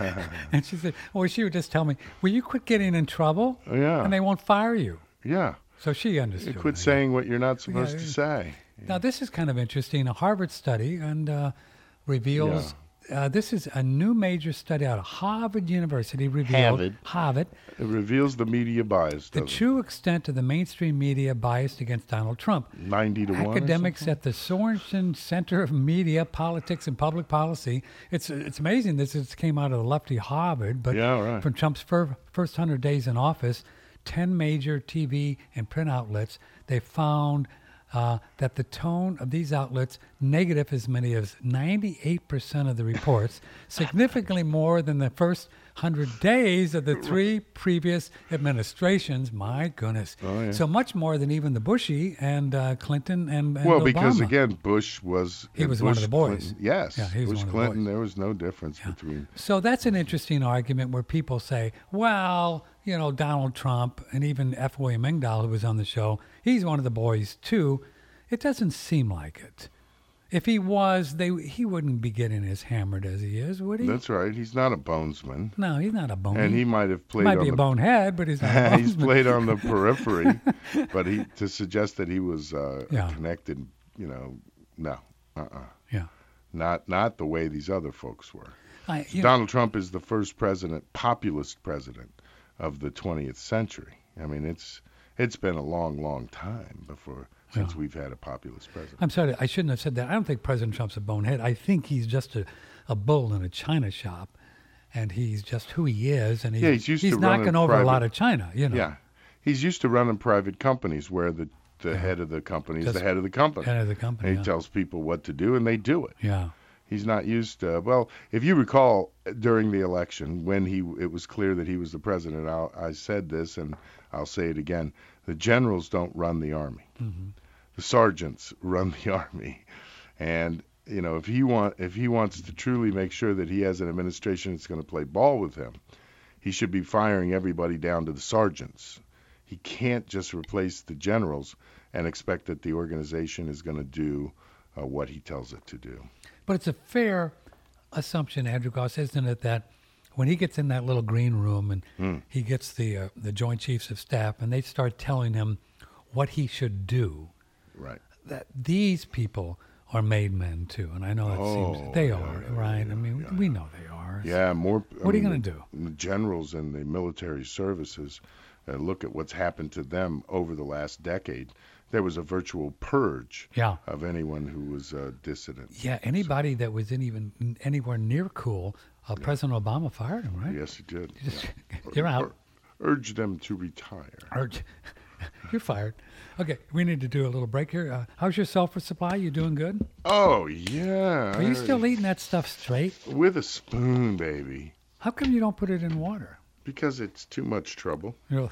And she said, well, she would just tell me, will you quit getting in trouble? Yeah. And they won't fire you. Yeah. So she understood. You quit I saying what you're not supposed Yeah, to yeah. say. Now, this is kind of interesting. A Harvard study and uh, reveals, uh, this is a new major study out of Harvard University revealed, Harvard. Harvard, It reveals the media bias, the doesn't true extent of the mainstream media biased against Donald Trump. it? ninety to one or Academics something? at the Sorensen Center of Media, Politics, and Public Policy. It's it's amazing this is, came out of the lefty Harvard, but Yeah, right. from Trump's fir- first one hundred days in office, ten major T V and print outlets, they found uh, that the tone of these outlets, negative as many as ninety-eight percent of the reports, significantly more than the first one hundred days of the three previous administrations. My goodness. Oh, yeah. So much more than even the Bushy and uh, Clinton and, and Well, Obama. because again, Bush was He uh, was one of Bush, the boys. Clinton, yes, Yeah, he was Bush one of the Clinton. boys. There was no difference between. So that's an interesting argument where people say, well, you know, Donald Trump and even F. William Engdahl, who was on the show, he's one of the boys too. It doesn't seem like it. If he was, they he wouldn't be getting as hammered as he is, would he? That's right. He's not a bonesman, no, he's not a bone. and he might have played might on be a the bonehead, but he's not a he's bonesman. played on the periphery, but he to suggest that he was uh, Yeah. connected, you know, no, uh-uh. Yeah. Not not the way these other folks were. I, you know, Donald Trump is the first president, populist president of the twentieth century. I mean, it's it's been a long, long time before since Yeah. we've had a populist president. I'm sorry, I shouldn't have said that. I don't think President Trump's a bonehead. I think he's just a, a bull in a china shop, and he's just who he is, and he's, Yeah, he's used to knocking running over a lot private- of China, you know. Yeah, he's used to running private companies where the the head of the company is Just the head of the company. Head of the company. And he yeah. tells people what to do, and they do it. yeah. He's not used to. Well, if you recall, during the election, when he it was clear that he was the president, I'll, I said this, and I'll say it again: the generals don't run the army. Mm-hmm. The sergeants run the army, and you know if he want if he wants to truly make sure that he has an administration that's going to play ball with him, he should be firing everybody down to the sergeants. He can't just replace the generals and expect that the organization is going to do uh, what he tells it to do. But it's a fair assumption, Andrew Goss, isn't it, that when he gets in that little green room and Mm. he gets the uh, the Joint Chiefs of Staff and they start telling him what he should do, Right. that these people are made men too. And I know that Oh, seems they yeah, are, yeah, right? yeah, I mean, yeah. we know they are. Yeah, more. I What are you mean, gonna the- The generals in the military services, uh, look at what's happened to them over the last decade. There was a virtual purge Yeah. of anyone who was a dissident. Yeah, anybody that was in even anywhere near cool, uh, President Obama fired him, right? Yes, he did. Just- Yeah. You're out. Ur- urged them to retire. Or- You're fired. Okay, we need to do a little break here. Uh, how's your sulfur supply? You doing good? Oh yeah. Are you still eating that stuff straight? with a spoon, baby? How come you don't put it in water? Because it's too much trouble. You're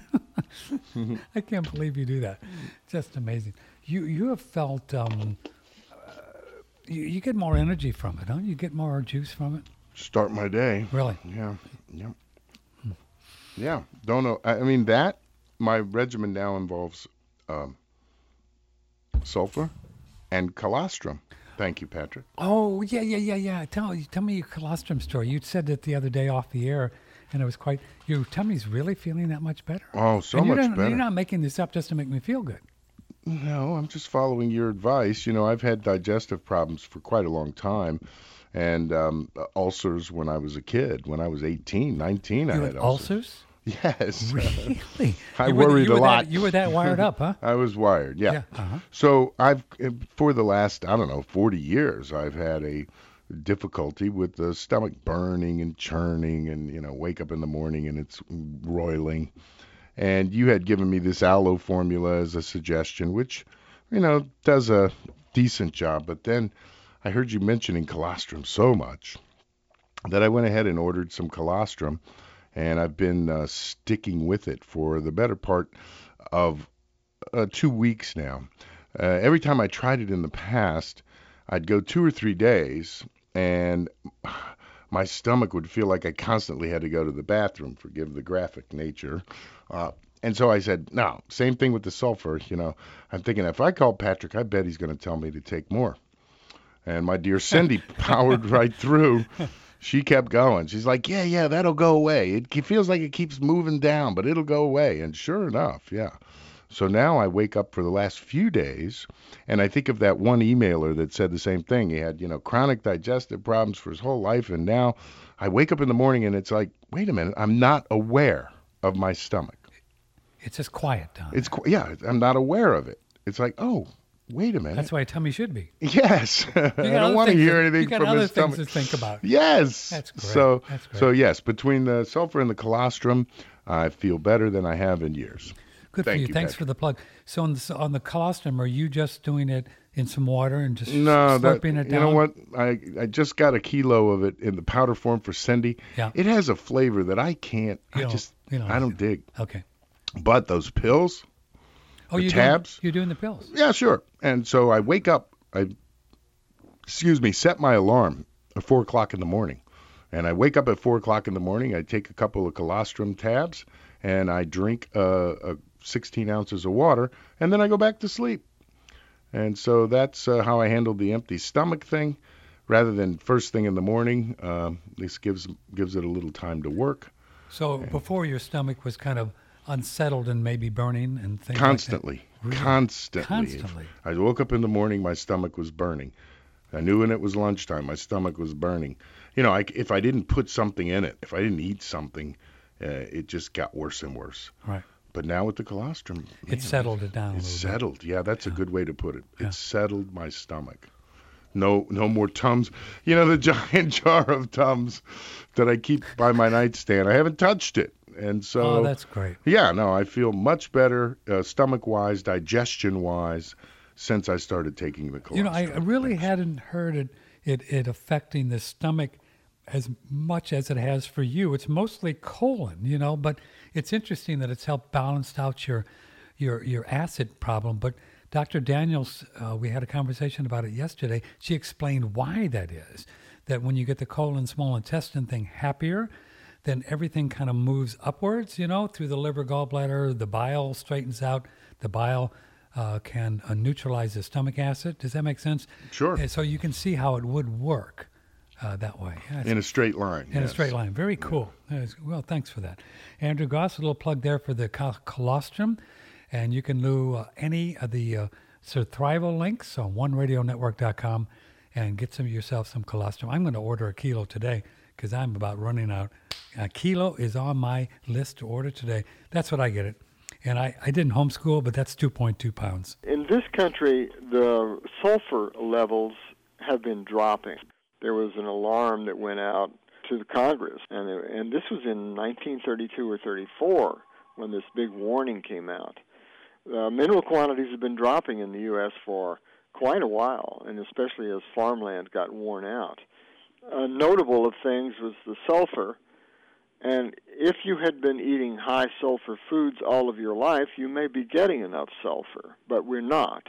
like- I can't believe you do that. Just amazing. You you have felt um, uh, you, you get more energy from it, huh? You get more juice from it. Start my day. Really? Yeah. Yeah. Yeah. Don't know. I I mean that. My regimen now involves um, sulfur and colostrum. Thank you, Patrick. Oh yeah yeah yeah yeah. Tell tell me your colostrum story. You said it the other day off the air, and it was quite. Your tummy's really feeling that much better. Oh, so And you much don't- better. You're not making this up just to make me feel good. No, I'm just following your advice. You know, I've had digestive problems for quite a long time, and um, ulcers when I was a kid. When I was eighteen, nineteen, I You had had ulcers. ulcers? Yes. Really? I You were- worried you a were lot. That, you were that wired up, huh? I was wired, yeah. Yeah, uh-huh. So I've, for the last, I don't know, forty years, I've had a difficulty with the stomach burning and churning and, you know, wake up in the morning and it's roiling. And you had given me this aloe formula as a suggestion, which, you know, does a decent job. But then I heard you mentioning colostrum so much that I went ahead and ordered some colostrum. And I've been uh, sticking with it for the better part of uh, two weeks now. Uh, every time I tried it in the past, I'd go two or three days, and my stomach would feel like I constantly had to go to the bathroom, forgive the graphic nature. Uh, and so I said, no, same thing with the sulfur. You know, I'm thinking if I call Patrick, I bet he's going to tell me to take more. And my dear Cindy powered right through. She kept going. She's like, yeah, yeah, that'll go away. It feels like it keeps moving down, but it'll go away. And sure enough, yeah. So now I wake up for the last few days, and I think of that one emailer that said the same thing. He had, you know, chronic digestive problems for his whole life, and now I wake up in the morning and it's like, wait a minute, I'm not aware of my stomach. It's just quiet down It's qu- yeah, I'm not aware of it. It's like, oh, wait a minute. That's why tummy should be. Yes. I don't want to hear anything you got from other his things stomach. to think about. Yes. That's great. So, That's great. so yes, between the sulfur and the colostrum, I feel better than I have in years. Good Thank for you. you, Thanks Patrick. for the plug. So on the, on the colostrum, are you just doing it in some water and just No, that, slurping it you down? know what? I, I just got a kilo of it in the powder form for Cindy. Yeah. It has a flavor that I can't, You I don't- just, you don't I like don't it. dig. Okay. But those pills, Oh, The you're tabs? Doing, you're doing the pills. yeah, sure. And so I wake up, I, excuse me, set my alarm at four o'clock in the morning. And I wake up at four o'clock in the morning, I take a couple of colostrum tabs, and I drink uh, a sixteen ounces of water, and then I go back to sleep. And so that's uh, how I handled the empty stomach thing. Rather than first thing in the morning, um, this gives gives it a little time to work. So before your stomach was kind of unsettled and maybe burning and things Constantly, like that. Really? constantly. Constantly. I woke up in the morning, my stomach was burning. I knew when it was lunchtime, my stomach was burning. You know, I, if I didn't put something in it, if I didn't eat something, uh, it just got worse and worse. Right. But now with the colostrum, man, It settled it down a It's little bit. settled. Yeah, that's Yeah. a good way to put it. Yeah. It settled my stomach. No, no more Tums. You know, the giant jar of Tums that I keep by my nightstand. I haven't touched it, and so Oh, that's great. yeah, no, I feel much better, uh, stomach-wise, digestion-wise, since I started taking the colostrum. You know, I I really Thanks. hadn't heard it, it, it affecting the stomach as much as it has for you. It's mostly colon, you know, but it's interesting that it's helped balance out your your your acid problem. But Doctor Daniels, uh, we had a conversation about it yesterday. She explained why that is. That when you get the colon, small intestine thing happier, then everything kind of moves upwards, you know, through the liver, gallbladder, the bile straightens out. The bile uh, can uh, neutralize the stomach acid. Does that make sense? Sure. And so you can see how it would work uh, that way. Yeah, it's In a straight line. in a yes. straight line. Very cool. Yes. Well, thanks for that. Andrew Goss, a little plug there for the col- colostrum. And you can do uh, any of the uh, Surthrival links on one radio network dot com and get some yourself some colostrum. I'm going to order a kilo today because I'm about running out. A kilo is on my list to order today. That's what I get it. And I, I didn't homeschool, but that's two point two pounds. In this country, the sulfur levels have been dropping. There was an alarm that went out to the Congress, and, it, and this was in nineteen thirty-two or thirty-four when this big warning came out. Uh, mineral quantities have been dropping in the U S for quite a while, and especially as farmland got worn out. Uh, notable of things was the sulfur, and if you had been eating high sulfur foods all of your life, you may be getting enough sulfur, but we're not.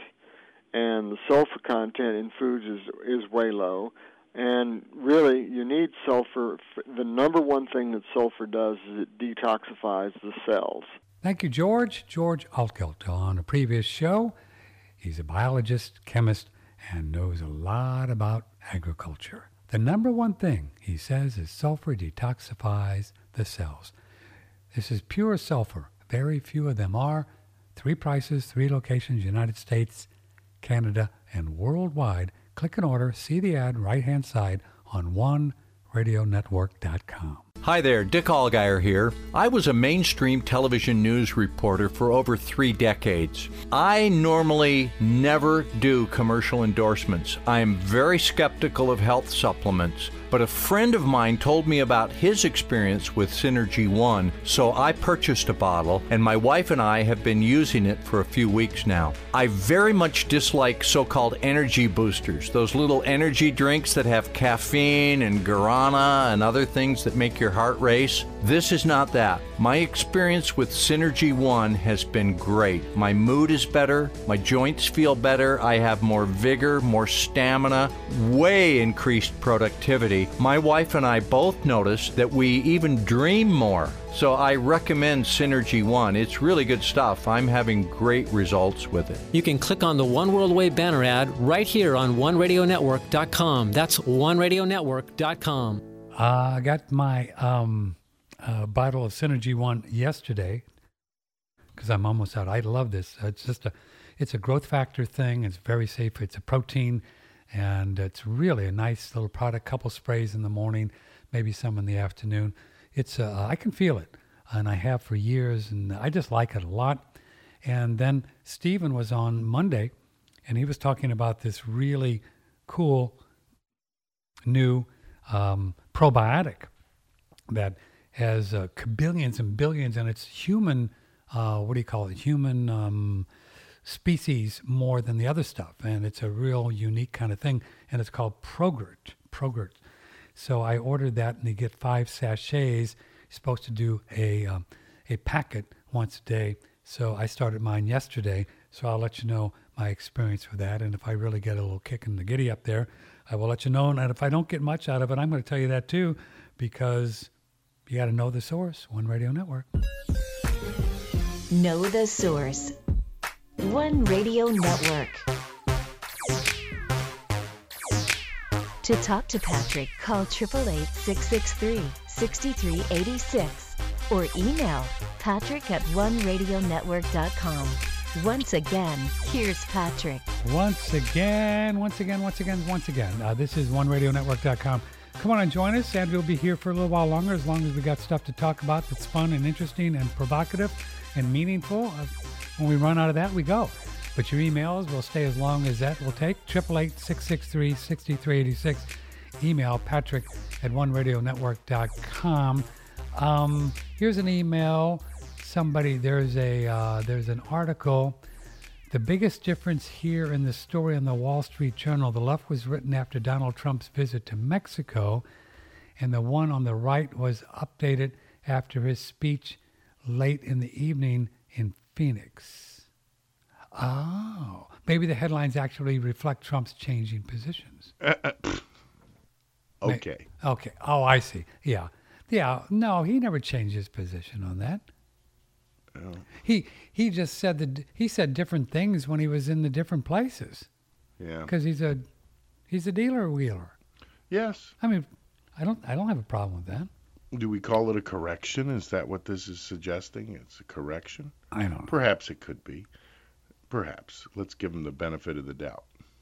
And the sulfur content in foods is is way low, and really you need sulfur. The number one thing that sulfur does is it detoxifies the cells. Thank you, George. George Altgeld on a previous show. He's a biologist, chemist, and knows a lot about agriculture. The number one thing, he says, is sulfur detoxifies the cells. This is pure sulfur. Very few of them are. Three prices, three locations, United States, Canada, and worldwide. Click and order. See the ad right-hand side on one radio network dot com. Hi there, Dick Allgaier here. I was a mainstream television news reporter for over three decades. I normally never do commercial endorsements. I am very skeptical of health supplements, but a friend of mine told me about his experience with Synergy One, so I purchased a bottle, and my wife and I have been using it for a few weeks now. I very much dislike so-called energy boosters, those little energy drinks that have caffeine and guarana and other things that make your heart race. This is not that. My experience with Synergy One has been great. My mood is better, my joints feel better, I have more vigor, more stamina, way increased productivity, energy, my wife and I both notice that we even dream more. So I recommend Synergy One. It's really good stuff. I'm having great results with it. You can click on the One World Away banner ad right here on one radio network dot com. That's one radio network dot com. Uh, I got my um, uh, bottle of Synergy One yesterday because I'm almost out. I love this. It's just a, it's a growth factor thing. It's very safe. It's a protein, and it's really a nice little product. Couple sprays in the morning, maybe some in the afternoon. It's uh, I can feel it, and I have for years, and I just like it a lot. And then Stephen was on Monday, and he was talking about this really cool new um, probiotic that has uh, billions and billions, and it's human, uh, what do you call it, human um, species more than the other stuff, and it's a real unique kind of thing, and it's called Progert. Progert. So I ordered that, and you get five sachets. You're supposed to do a um, a packet once a day. So I started mine yesterday, so I'll let you know my experience with that, and if I really get a little kick in the giddy up there, I will let you know. And if I don't get much out of it, I'm going to tell you that too, because you got to know the source. One Radio Network. Know the source. One Radio Network. To talk to Patrick, call eight eight eight, six six three, six three eight six or email patrick at one radio network dot com. Once again, here's Patrick. Once again, once again, once again, once again. Uh, this is one radio network dot com. Come on and join us. Andrew will be here for a little while longer, as long as we got stuff to talk about that's fun and interesting and provocative and meaningful. Uh, when we run out of that, we go. But your emails will stay as long as that will take. eight eight eight, six six three, six three eight six. Email patrick at one radio network dot com. Um, here's an email. Somebody, there's a uh, there's an article. The biggest difference here in the story in the Wall Street Journal, the left was written after Donald Trump's visit to Mexico, and the one on the right was updated after his speech late in the evening in Phoenix. Oh, maybe the headlines actually reflect Trump's changing positions. Uh, uh, okay. May- okay. Oh, I see. Yeah. Yeah. No, he never changed his position on that. Oh. He he just said that he said different things when he was in the different places. Yeah. Because he's a he's a dealer wheeler. Yes. I mean, I don't I don't have a problem with that. Do we call it a correction? Is that what this is suggesting? It's a correction? I don't know. Perhaps it could be. Perhaps. Let's give him the benefit of the doubt.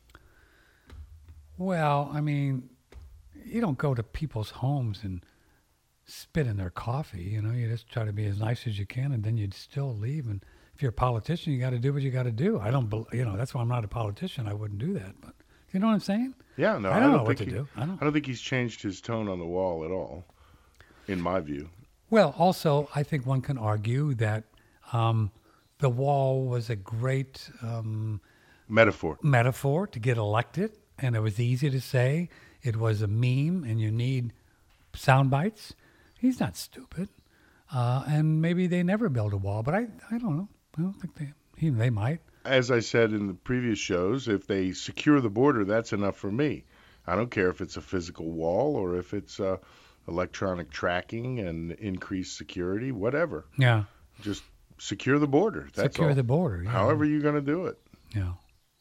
Well, I mean, you don't go to people's homes and spit in their coffee. You know, you just try to be as nice as you can, and then you'd still leave. And if you're a politician, you got to do what you got to do. I don't, bel- you know, that's why I'm not a politician. I wouldn't do that. But you know what I'm saying? Yeah, no, I I don't, don't, know what think to he, do. I don't. I don't think he's changed his tone on the wall at all, in my view. Well, also, I think one can argue that um, the wall was a great um, metaphor. Metaphor to get elected, and it was easy to say. It was a meme, and you need sound bites. He's not stupid, uh, and maybe they never build a wall. But I, I don't know. I don't think they. He, they might. As I said in the previous shows, if they secure the border, that's enough for me. I don't care if it's a physical wall or if it's uh, electronic tracking and increased security, whatever. Yeah. Just secure the border. That's secure all. the border. Yeah. However you're going to do it. Yeah.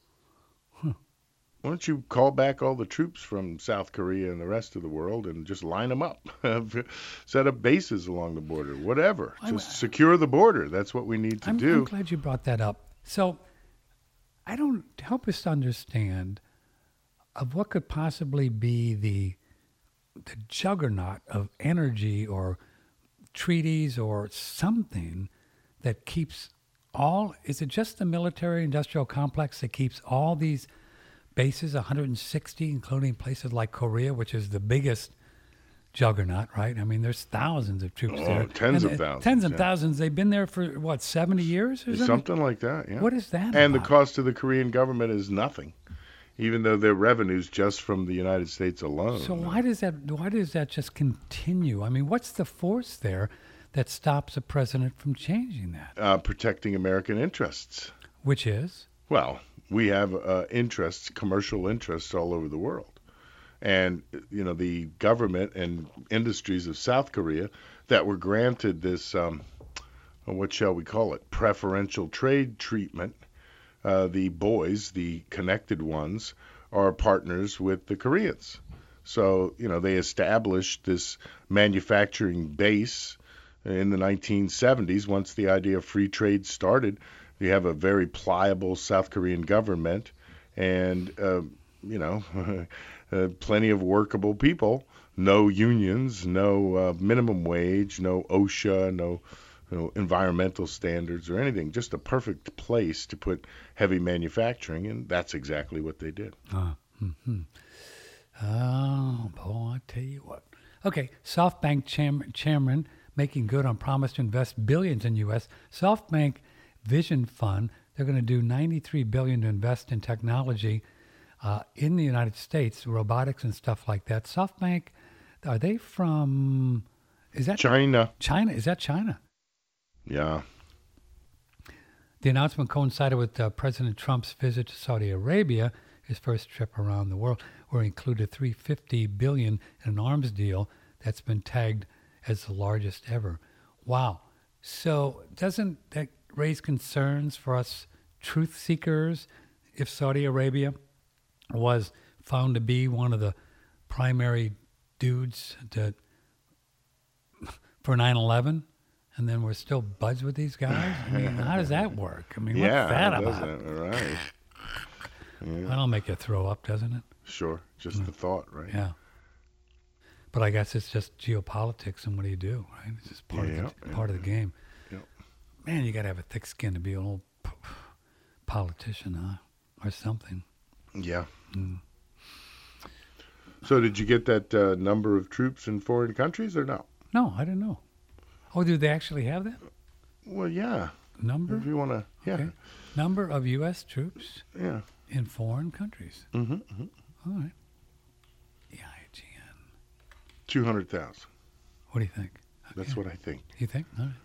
Huh. Why don't you call back all the troops from South Korea and the rest of the world and just line them up, set up bases along the border, whatever. I'm, just secure the border. That's what we need to I'm, do. I'm glad you brought that up. So, I don't help us understand of what could possibly be the the juggernaut of energy or treaties or something that keeps all. Is it just the military-industrial complex that keeps all these bases, one hundred sixty, including places like Korea, which is the biggest juggernaut, right? I mean, there's thousands of troops oh, there. Tens and, of thousands. Tens of yeah. thousands. They've been there for, what, seventy years or something? Something like that, yeah. What is that And about? the cost to the Korean government is nothing, even though their revenues just from the United States alone. So why does that why does that just continue? I mean, what's the force there that stops a president from changing that? Uh, protecting American interests. Which is? Well, we have uh, interests, commercial interests all over the world. and you know the government and industries of South Korea that were granted this, um, what shall we call it, preferential trade treatment. Uh, the boys, the connected ones, are partners with the Koreans. So, you know, they established this manufacturing base in the nineteen seventies. Once the idea of free trade started, you have a very pliable South Korean government and, uh, you know, uh, plenty of workable people. No unions, no uh, minimum wage, no OSHA, no you know, environmental standards or anything. Just a perfect place to put heavy manufacturing, and that's exactly what they did. Uh, mm-hmm. Oh, boy, I tell you what. Okay, SoftBank chairman, chairman making good on promise to invest billions in U S SoftBank Vision Fund, they're going to do ninety-three billion dollars to invest in technology uh, in the United States, robotics and stuff like that. SoftBank, are they from, is that China? China, is that China? Yeah. The announcement coincided with uh, President Trump's visit to Saudi Arabia, his first trip around the world, where he included three hundred fifty billion dollars in an arms deal that's been tagged as the largest ever. Wow. So doesn't that raise concerns for us truth seekers if Saudi Arabia was found to be one of the primary dudes to, for nine eleven? And then we're still buds with these guys? I mean, how does that work? I mean, yeah, what's that how about? does it? Right. Yeah. That'll make you throw up, doesn't it? Sure. Just mm. the thought, right? Yeah. But I guess it's just geopolitics, and what do you do, right? It's just part, yeah, of, the, yeah, part yeah. of the game. Yep. Man, you got to have a thick skin to be an old p- politician, huh? Or something. Yeah. Mm. So did you get that uh, number of troops in foreign countries or no? No, I didn't know. Oh, do they actually have that? Well, yeah. Number? If you want to, yeah. Okay. Number of U S troops yeah. in foreign countries. Mm-hmm. mm-hmm. All right. E I G N. two hundred thousand. What do you think? Okay. That's what I think. You think? All right.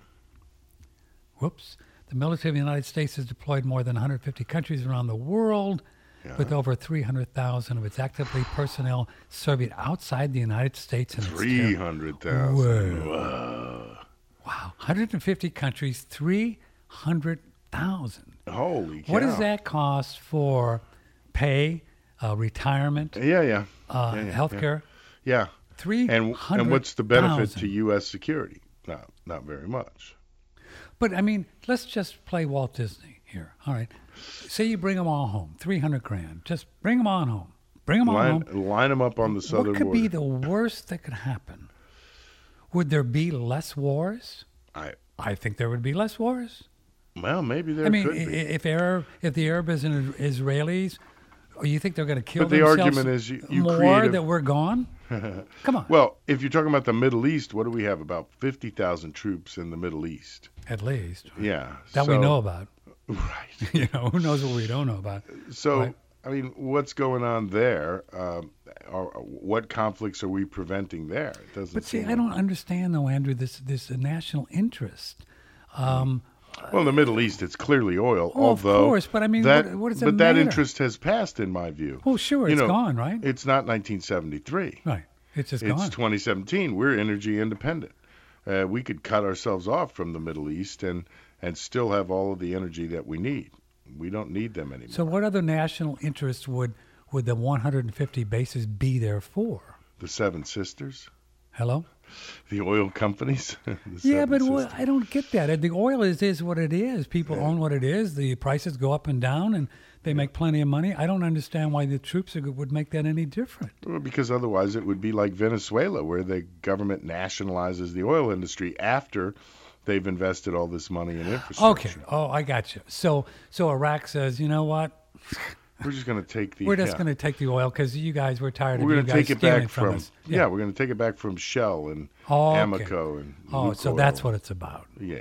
Whoops. The military of the United States has deployed more than one hundred fifty countries around the world, yeah. with over three hundred thousand of its actively personnel serving outside the United States. And three hundred thousand. Whoa. Whoa. Wow. one hundred fifty countries, three hundred thousand. Holy cow. What does that cost for pay, uh, retirement, yeah, yeah. Uh, yeah, yeah healthcare? Yeah. yeah. Three and and what's the benefit to U S security? Not not very much. But, I mean, let's just play Walt Disney here. All right. Say you bring them all home, three hundred grand. Just bring them on home. Bring them line, on home. Line them up on the southern border. What could border. be the worst that could happen? Would there be less wars? I I think there would be less wars. Well, maybe there I mean, could be. if Arab, if the Arabs and Israelis, or you think they're going to kill but the themselves argument is you, you more a, that we're gone? Come on. Well, if you're talking about the Middle East, what do we have? About fifty thousand troops in the Middle East. At least. Yeah. That so, we know about. Right. You know, who knows what we don't know about. So, right? I mean, what's going on there? Um, or what conflicts are we preventing there? It doesn't. But see, seem I don't understand, though, Andrew, this this uh, national interest. Um, well, in the Middle East, it's clearly oil. Oh, although of course, but I mean, that, what, what does it But matter? that interest has passed, in my view. Well, sure, you it's know, gone, right? It's not nineteen seventy-three. Right, it's just it's gone. It's twenty seventeen. We're energy independent. Uh, we could cut ourselves off from the Middle East and, and still have all of the energy that we need. We don't need them anymore. So what other national interests would, would the one hundred fifty bases be there for? The Seven Sisters. Hello? The oil companies. the yeah, but well, I don't get that. The oil is, is what it is. People yeah. own what it is. The prices go up and down, and they make plenty of money. I don't understand why the troops are, would make that any different. Well, because otherwise it would be like Venezuela, where the government nationalizes the oil industry after they've invested all this money in infrastructure. Okay. Oh, I got you. So, so Iraq says, you know what? We're just going to take the. We're just yeah. going to take the oil because you guys were tired we're of you gonna guys take it stealing back from, from us. Yeah, yeah we're going to take it back from Shell and oh, Amoco okay. and. Oh, Luke so oil. that's what it's about. Yeah.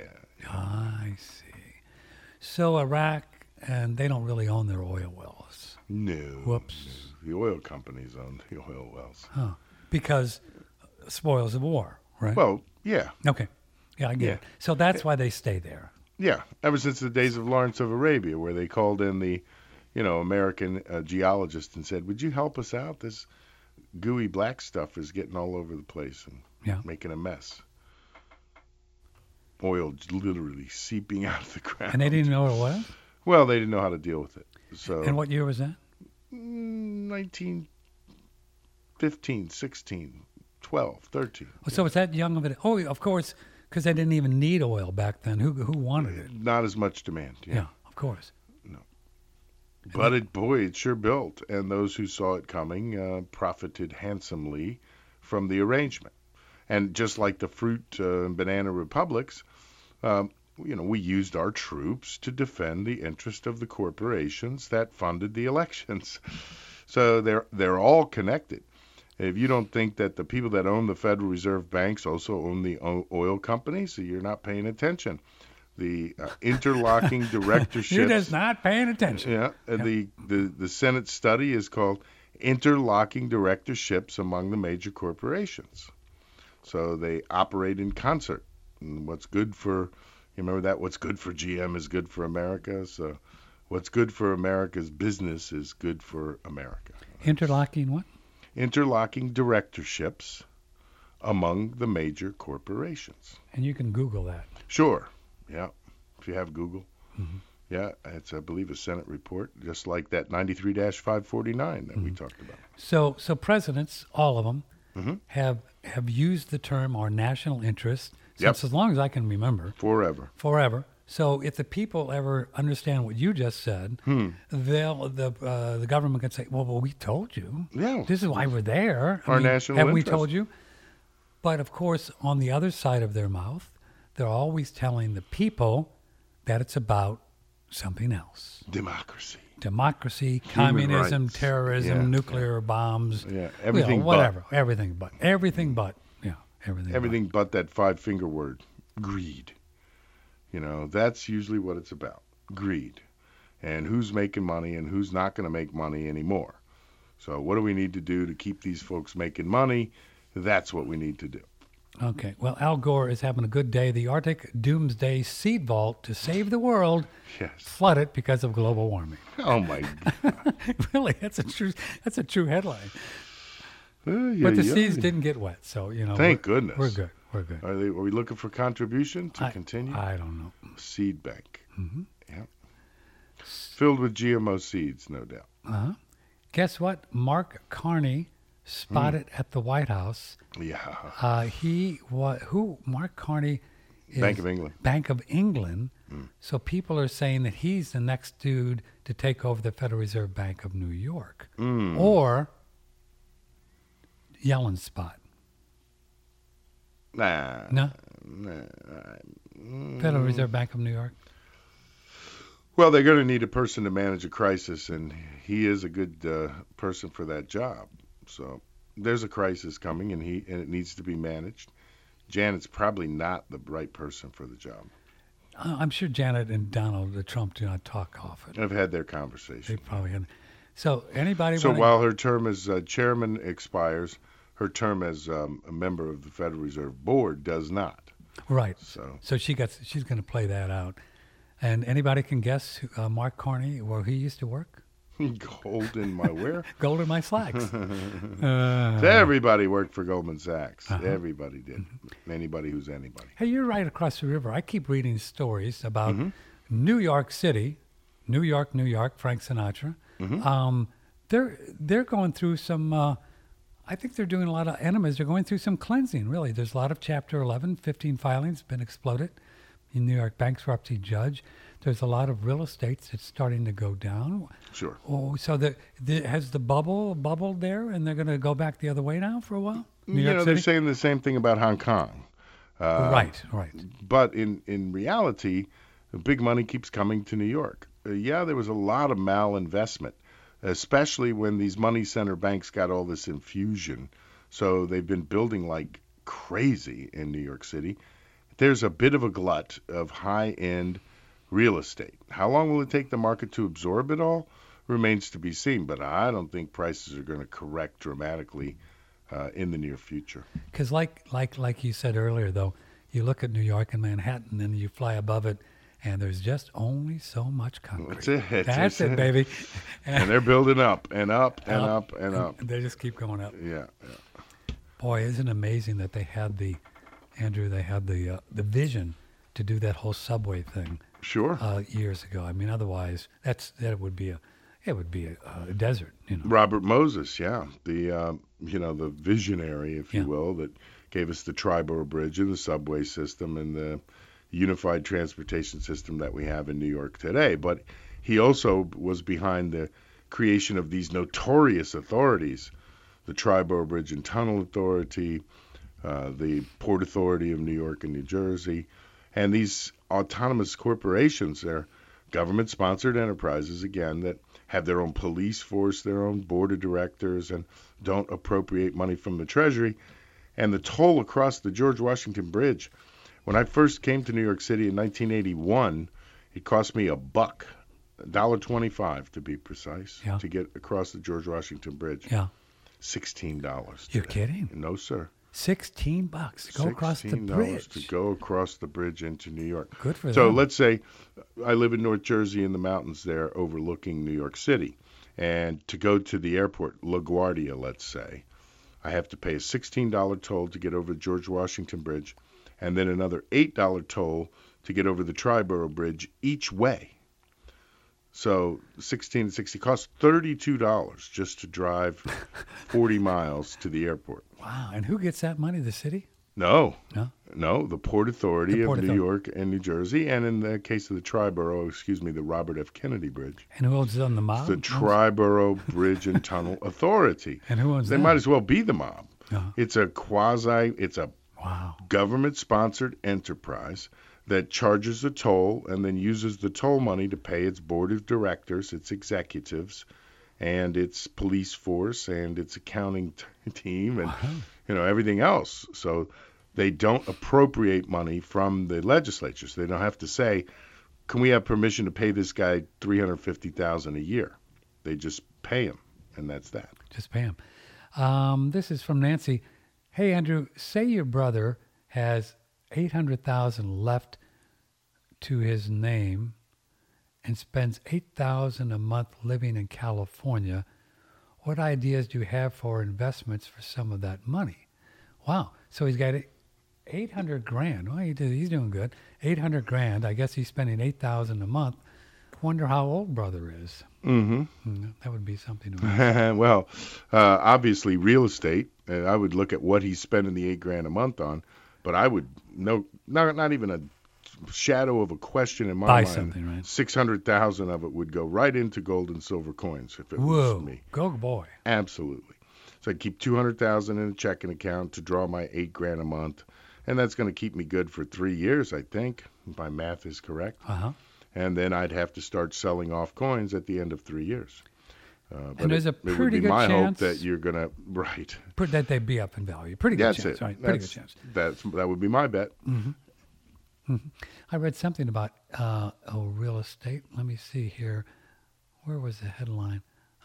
I see. So Iraq, and they don't really own their oil wells. No. Whoops. No. The oil companies own the oil wells. Huh. Because spoils of war, right? Well, yeah. Okay. Yeah, I get yeah. it. So that's why they stay there. Yeah, ever since the days of Lawrence of Arabia, where they called in the, you know, American uh, geologist and said, "Would you help us out? This gooey black stuff is getting all over the place and Yeah. making a mess. Oil j- literally seeping out of the ground. And they didn't know what it was? Well, they didn't know how to deal with it. So And what year was that? mm, nineteen fifteen, sixteen, twelve, thirteen. Oh, so it's that young of it. Oh, of course, because they didn't even need oil back then. Who who wanted it? Not as much demand. Yeah. Yeah, of course. But it, boy, it sure built, and those who saw it coming uh, profited handsomely from the arrangement. And just like the fruit uh, and banana republics, um, you know, we used our troops to defend the interest of the corporations that funded the elections. So they're they're all connected. If you don't think that the people that own the Federal Reserve banks also own the o- oil companies, you're not paying attention. The uh, interlocking directorships. You're just not paying attention. Yeah, uh, the, the the Senate study is called Interlocking Directorships Among the Major Corporations. So they operate in concert. And what's good for, you remember that? What's good for G M is good for America. So what's good for America's business is good for America. Interlocking what? Interlocking directorships among the major corporations. And you can Google that. Sure. Yeah, if you have Google. Mhm. Yeah, it's, I believe, a Senate report, just like that ninety-three dash five forty-nine that we talked about. So so presidents, all of them, Mhm. have have used the term our national interest Yep. since as long as I can remember, Forever. forever. So if the people ever understand what you just said, Hmm. they'll the uh, the government can say, well, well, we told you. Yeah. This is why we're there. I Our mean, national have we interest. told you? But of course, on the other side of their mouth, they're always telling the people that it's about something else. Democracy. Democracy, communism, rights. terrorism, Yeah, nuclear bombs. Yeah, you know, everything but. whatever. Everything but. Everything but. Yeah, everything. Everything but that five-finger word, greed. You know, that's usually what it's about, greed. And who's making money and who's not going to make money anymore. So what do we need to do to keep these folks making money? That's what we need to do. But. Okay. Well, Al Gore is having a good day. The Arctic Doomsday Seed Vault to save the world Yes. flooded because of global warming. Oh, my God. Really, that's a true. That's a true headline. Uh, yeah, But the yeah. seeds didn't get wet, so you know. Thank we're, goodness. We're good. We're good. Are, they, are we looking for contribution to I- continue? I don't know. Seed bank. Mm-hmm. Yeah. Filled with G M O seeds, no doubt. Uh-huh. Guess what? Mark Carney spotted Hmm. at the White House. Yeah. Uh, he was who? Mark Carney is Bank of England. Bank of England. Mm. So people are saying that he's the next dude to take over the Federal Reserve Bank of New York, Mm. or Yellen's spot. Nah. No, nah. Mm. Federal Reserve Bank of New York. Well, they're going to need a person to manage a crisis, and he is a good uh, person for that job. So there's a crisis coming, and he and it needs to be managed. Janet's probably not the right person for the job. Uh, I'm sure Janet and Donald Trump do not talk often. I've had their They conversation. probably had. So anybody? So wanna- while her term as uh, chairman expires, her term as um, a member of the Federal Reserve Board does not. right. So So she gets. She's going to play that out. And anybody can guess who, uh, Mark Carney, where he used to work? gold in my wear. Gold in my slacks. uh, Everybody worked for Goldman Sachs. Uh-huh. Everybody did. Anybody who's anybody. hey, you're right across the river. I keep reading stories about Mm-hmm. New York City, New York, New York, Frank Sinatra. Mm-hmm. Um, they're they're going through some. Uh, I think they're doing a lot of enemas. They're going through some cleansing. Really, there's a lot of Chapter eleven, fifteen filings been exploded. In New York bankruptcy judge, there's a lot of real estate that's starting to go down. Sure. Oh, so the, the has the bubble bubbled there, and they're going to go back the other way now for a while. New you York know, they're City? saying the same thing about Hong Kong. Uh, right, right. But in, in reality, the big money keeps coming to New York. Uh, yeah, there was a lot of malinvestment, especially when these money center banks got all this infusion. So they've been building like crazy in New York City. There's a bit of a glut of high-end real estate. How long will it take the market to absorb it all? Remains to be seen, but I don't think prices are going to correct dramatically uh, in the near future. Because like like like you said earlier, though, you look at New York and Manhattan, and you fly above it, and there's just only so much concrete. That's it. That's it, baby. And they're building up and up and up, up and up. And they just keep going up. Yeah, yeah. Boy, isn't it amazing that they had the, Andrew, they had the uh, the vision to do that whole subway thing. Sure. Uh, years ago. I mean, otherwise, that's that would be a, it would be a, a desert, you know. Robert Moses, yeah, the uh, you know the visionary, if Yeah. you will, that gave us the Triborough Bridge and the subway system and the unified transportation system that we have in New York today. But he also was behind the creation of these notorious authorities, the Triborough Bridge and Tunnel Authority, uh, the Port Authority of New York and New Jersey, and these autonomous corporations. They're government-sponsored enterprises, again, that have their own police force, their own board of directors, and don't appropriate money from the Treasury. And the toll across the George Washington Bridge, when I first came to New York City in nineteen eighty-one, it cost me a buck, one dollar twenty-five to be precise, Yeah. to get across the George Washington Bridge. Yeah. sixteen dollars. You're today. kidding? No, sir. Sixteen bucks to go across the sixteen dollars bridge. to go across the bridge into New York. Good for So them. let's say I live in North Jersey in the mountains there overlooking New York City. And to go to the airport, LaGuardia, let's say, I have to pay a sixteen dollars toll to get over the George Washington Bridge, and then another eight dollars toll to get over the Triborough Bridge each way. So sixteen and sixty costs thirty-two dollars just to drive forty miles to the airport. Wow. And who gets that money? The city? No, No. no, the Port Authority The of Port New Authority. York and New Jersey, and in the case of the Triborough, excuse me, the Robert F. Kennedy Bridge, And who owns it on the mob? the Triborough Bridge and Tunnel Authority. And who owns They that? might as well be the mob. Uh-huh. It's a quasi, it's a Wow. government-sponsored enterprise that charges a toll and then uses the toll money to pay its board of directors, its executives, and its police force and its accounting t- team and you know everything else. So they don't appropriate money from the legislatures. They don't have to say, "Can we have permission to pay this guy three hundred fifty thousand dollars a year?" They just pay him, and that's that. Just pay him. Um, this is from Nancy. Hey, Andrew, say your brother has eight hundred thousand dollars left to his name and spends eight thousand dollars a month living in California. What ideas do you have for investments for some of that money? Wow. So he's got eight hundred grand. Well, he did, he's doing good. eight hundred grand. I guess he's spending eight thousand dollars a month. Wonder how old brother is. Mm-hmm. Mm, That would be something to ask. Well, uh, obviously real estate. And I would look at what he's spending the eight grand a month on, but I would no, not not even a shadow of a question in my Buy mind. something, right? Six hundred thousand of it would go right into gold and silver coins if it Whoa. was me. Go boy. Absolutely. So I'd keep two hundred thousand in a checking account to draw my eight grand a month, and that's going to keep me good for three years, I think, if my math is correct. Uh-huh. And then I'd have to start selling off coins at the end of three years. Uh, but And there's it, a it would pretty be good my chance- hope that you're going to right. Put that they'd be up in value. Pretty good That's chance, it. right? Pretty That's, good chance. That's that would be my bet. I read something about uh, oh, real estate. Let me see here. Where was the headline?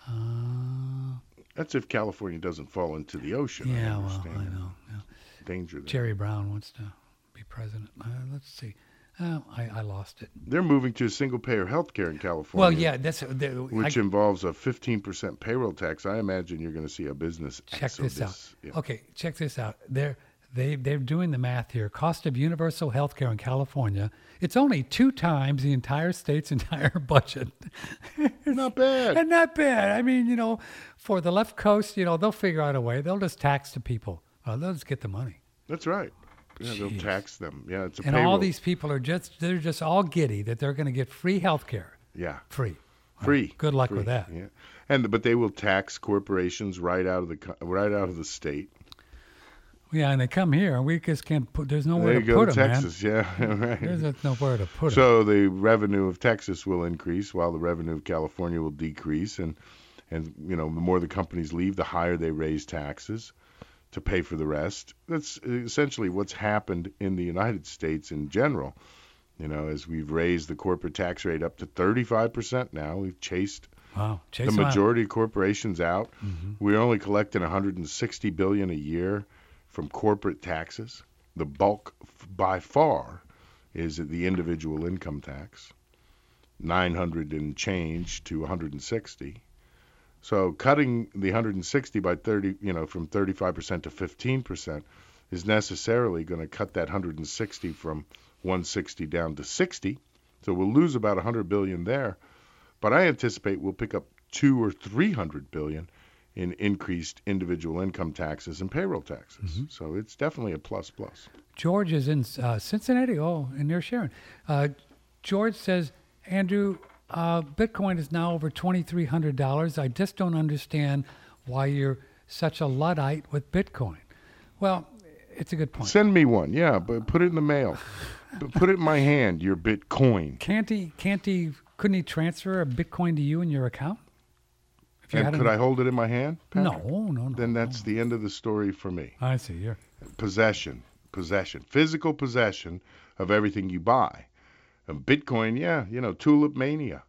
Uh, That's if California doesn't fall into the ocean. I yeah, well, understand. I know. Yeah. Danger there. Jerry Brown wants to be president. Uh, let's see. Oh, I, I lost it. They're moving to single-payer health care in California. Well, yeah, that's the, Which I, involves a fifteen percent payroll tax. I imagine you're going to see a business check exodus. this out. Yeah. Okay, check this out. They're they they're doing the math here. Cost of universal health care in California. It's only two times the entire state's entire budget. Not bad. And not bad. I mean, you know, for the left coast, you know, they'll figure out a way. They'll just tax the people. Uh, they'll just get the money. That's right. Yeah, they'll Jeez. tax them. Yeah, it's a And payroll. all these people are just, they're just all giddy that they're going to get free health care. Yeah. Free. Free. Good luck Free, with that. Yeah. And but they will tax corporations right out of the co- right out of the state. Yeah, and they come here, and we just can't put, there's nowhere There to you go, put them, Texas. Yeah, right. man. There's nowhere to put them. So the revenue of Texas will increase while the revenue of California will decrease, and and you know the more the companies leave, the higher they raise taxes to pay for the rest. That's essentially what's happened in the United States in general. You know, as we've raised the corporate tax rate up to thirty-five percent now, we've chased Wow. Chase the them out. majority of corporations out. Mhm. We're only collecting one hundred sixty billion dollars a year from corporate taxes. The bulk f- by far is the individual income tax, nine hundred and change to one hundred sixty. So cutting the one hundred sixty by thirty, you know, from thirty-five percent to fifteen percent is necessarily going to cut that one hundred sixty from one hundred sixty down to sixty. So we'll lose about one hundred billion there, but I anticipate we'll pick up two or three hundred billion in increased individual income taxes and payroll taxes. Mm-hmm. So it's definitely a plus plus. George is in uh, Cincinnati. Oh, and near Sharon. Uh, George says, Andrew, uh, Bitcoin is now over twenty-three hundred dollars. I just don't understand why you're such a Luddite with Bitcoin. Well, it's a good point. Send me one, yeah, but put it in the mail. Put it in my hand, your Bitcoin. Can't he, can't he, couldn't he transfer a Bitcoin to you in your account? If you And had could an- I hold it in my hand, Patrick? No, no, no. Then that's the end of the story for me. I see. You're Possession, possession, physical possession of everything you buy. And Bitcoin, yeah, you know, tulip mania.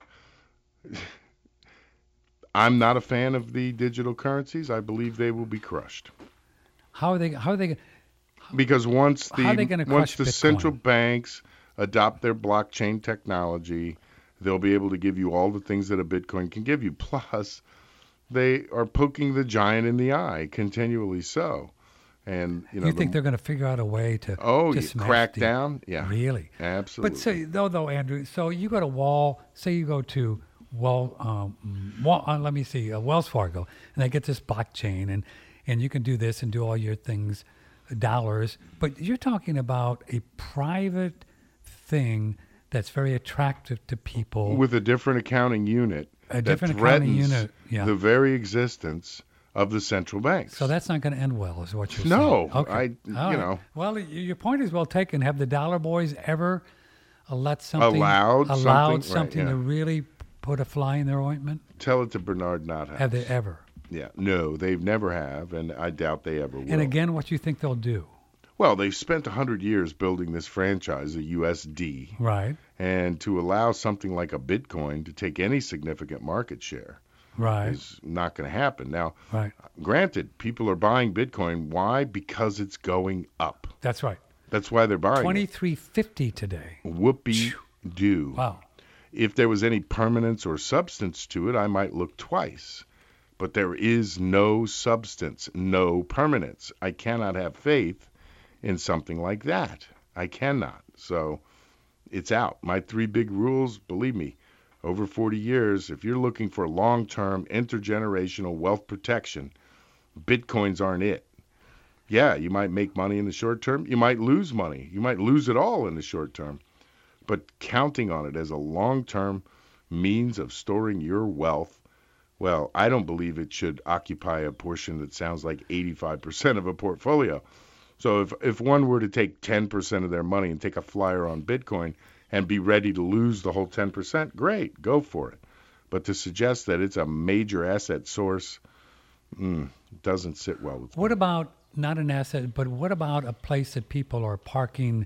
I'm not a fan of the digital currencies. I believe they will be crushed. How are they? How are they? Because once How are they the gonna once crush the Bitcoin? central banks adopt their blockchain technology, they'll be able to give you all the things that a Bitcoin can give you. Plus, they are poking the giant in the eye continually. So, and you know, You the- think they're going to figure out a way to? oh, to you smash crack the- down? Yeah, Really? absolutely. But say though, though, Andrew. So you go to Wall. Say you go to Well, um, Wall, uh, let me see, uh, Wells Fargo, and they get this blockchain, and and you can do this and do all your things, dollars. But you're talking about a private thing that's very attractive to people. with a different accounting unit A that different accounting threatens unit, yeah. the very existence of the central banks. So that's not going to end well, is what you're No, saying. Okay. I- All you right. know. Well, y- your point is well taken. Have the Dollar Boys ever uh, let something Allowed allowed something? Right, something to yeah. really put a fly in their ointment? Tell it to Bernard Nothouse. Have they ever? Yeah, no, they've never have, and I doubt they ever will. And again, what you think they'll do? Well, they've spent one hundred years building this franchise, the U S D, Right. and to allow something like a Bitcoin to take any significant market share Right. is not going to happen. Now, Right. granted, people are buying Bitcoin. Why? Because it's going up. That's right. That's why they're buying Twenty-three fifty today. it. Whoopee-doo. Wow. If there was any permanence or substance to it, I might look twice. But there is no substance, no permanence. I cannot have faith in something like that. I cannot. So it's out. My three big rules, believe me, over forty years, if you're looking for long-term intergenerational wealth protection, Bitcoins aren't it. Yeah, you might make money in the short term. You might lose money. You might lose it all in the short term. But counting on it as a long-term means of storing your wealth, well, I don't believe it should occupy a portion that sounds like eighty-five percent of a portfolio. So if, if one were to take ten percent of their money and take a flyer on Bitcoin and be ready to lose the whole ten percent, great, go for it. But to suggest that it's a major asset source mm, doesn't sit well with me. What about not an asset, but what about a place that people are parking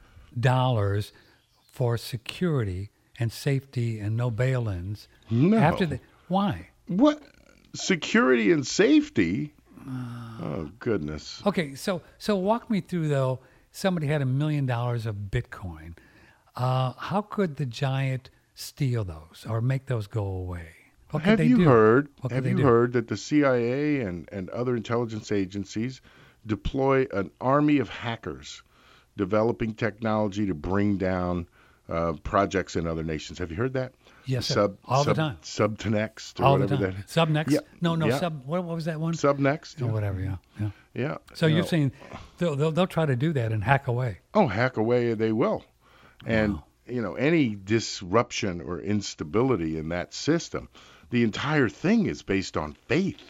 dollars for security and safety and no bail-ins? No. After the, why? What? Security and safety? Oh, goodness. Okay, so so walk me through though. Somebody had a million dollars of Bitcoin. Uh, how could the giant steal those or make those go away? What could Have they you do? heard? What could Have they you do? heard that the C I A and, and other intelligence agencies deploy an army of hackers developing technology to bring down uh, projects in other nations? Have you heard that? Yes, sir. Sub, all sub, the time. Subtext or All the whatever time. that. Subnext? Yeah, No, no, yeah. sub. What, what was that one? Subnext. Or Yeah. whatever. Yeah, yeah. yeah. So you you're know. saying they'll, they'll they'll try to do that and hack away. Oh, hack away they will. And, Wow. you know, any disruption or instability in that system, the entire thing is based on faith.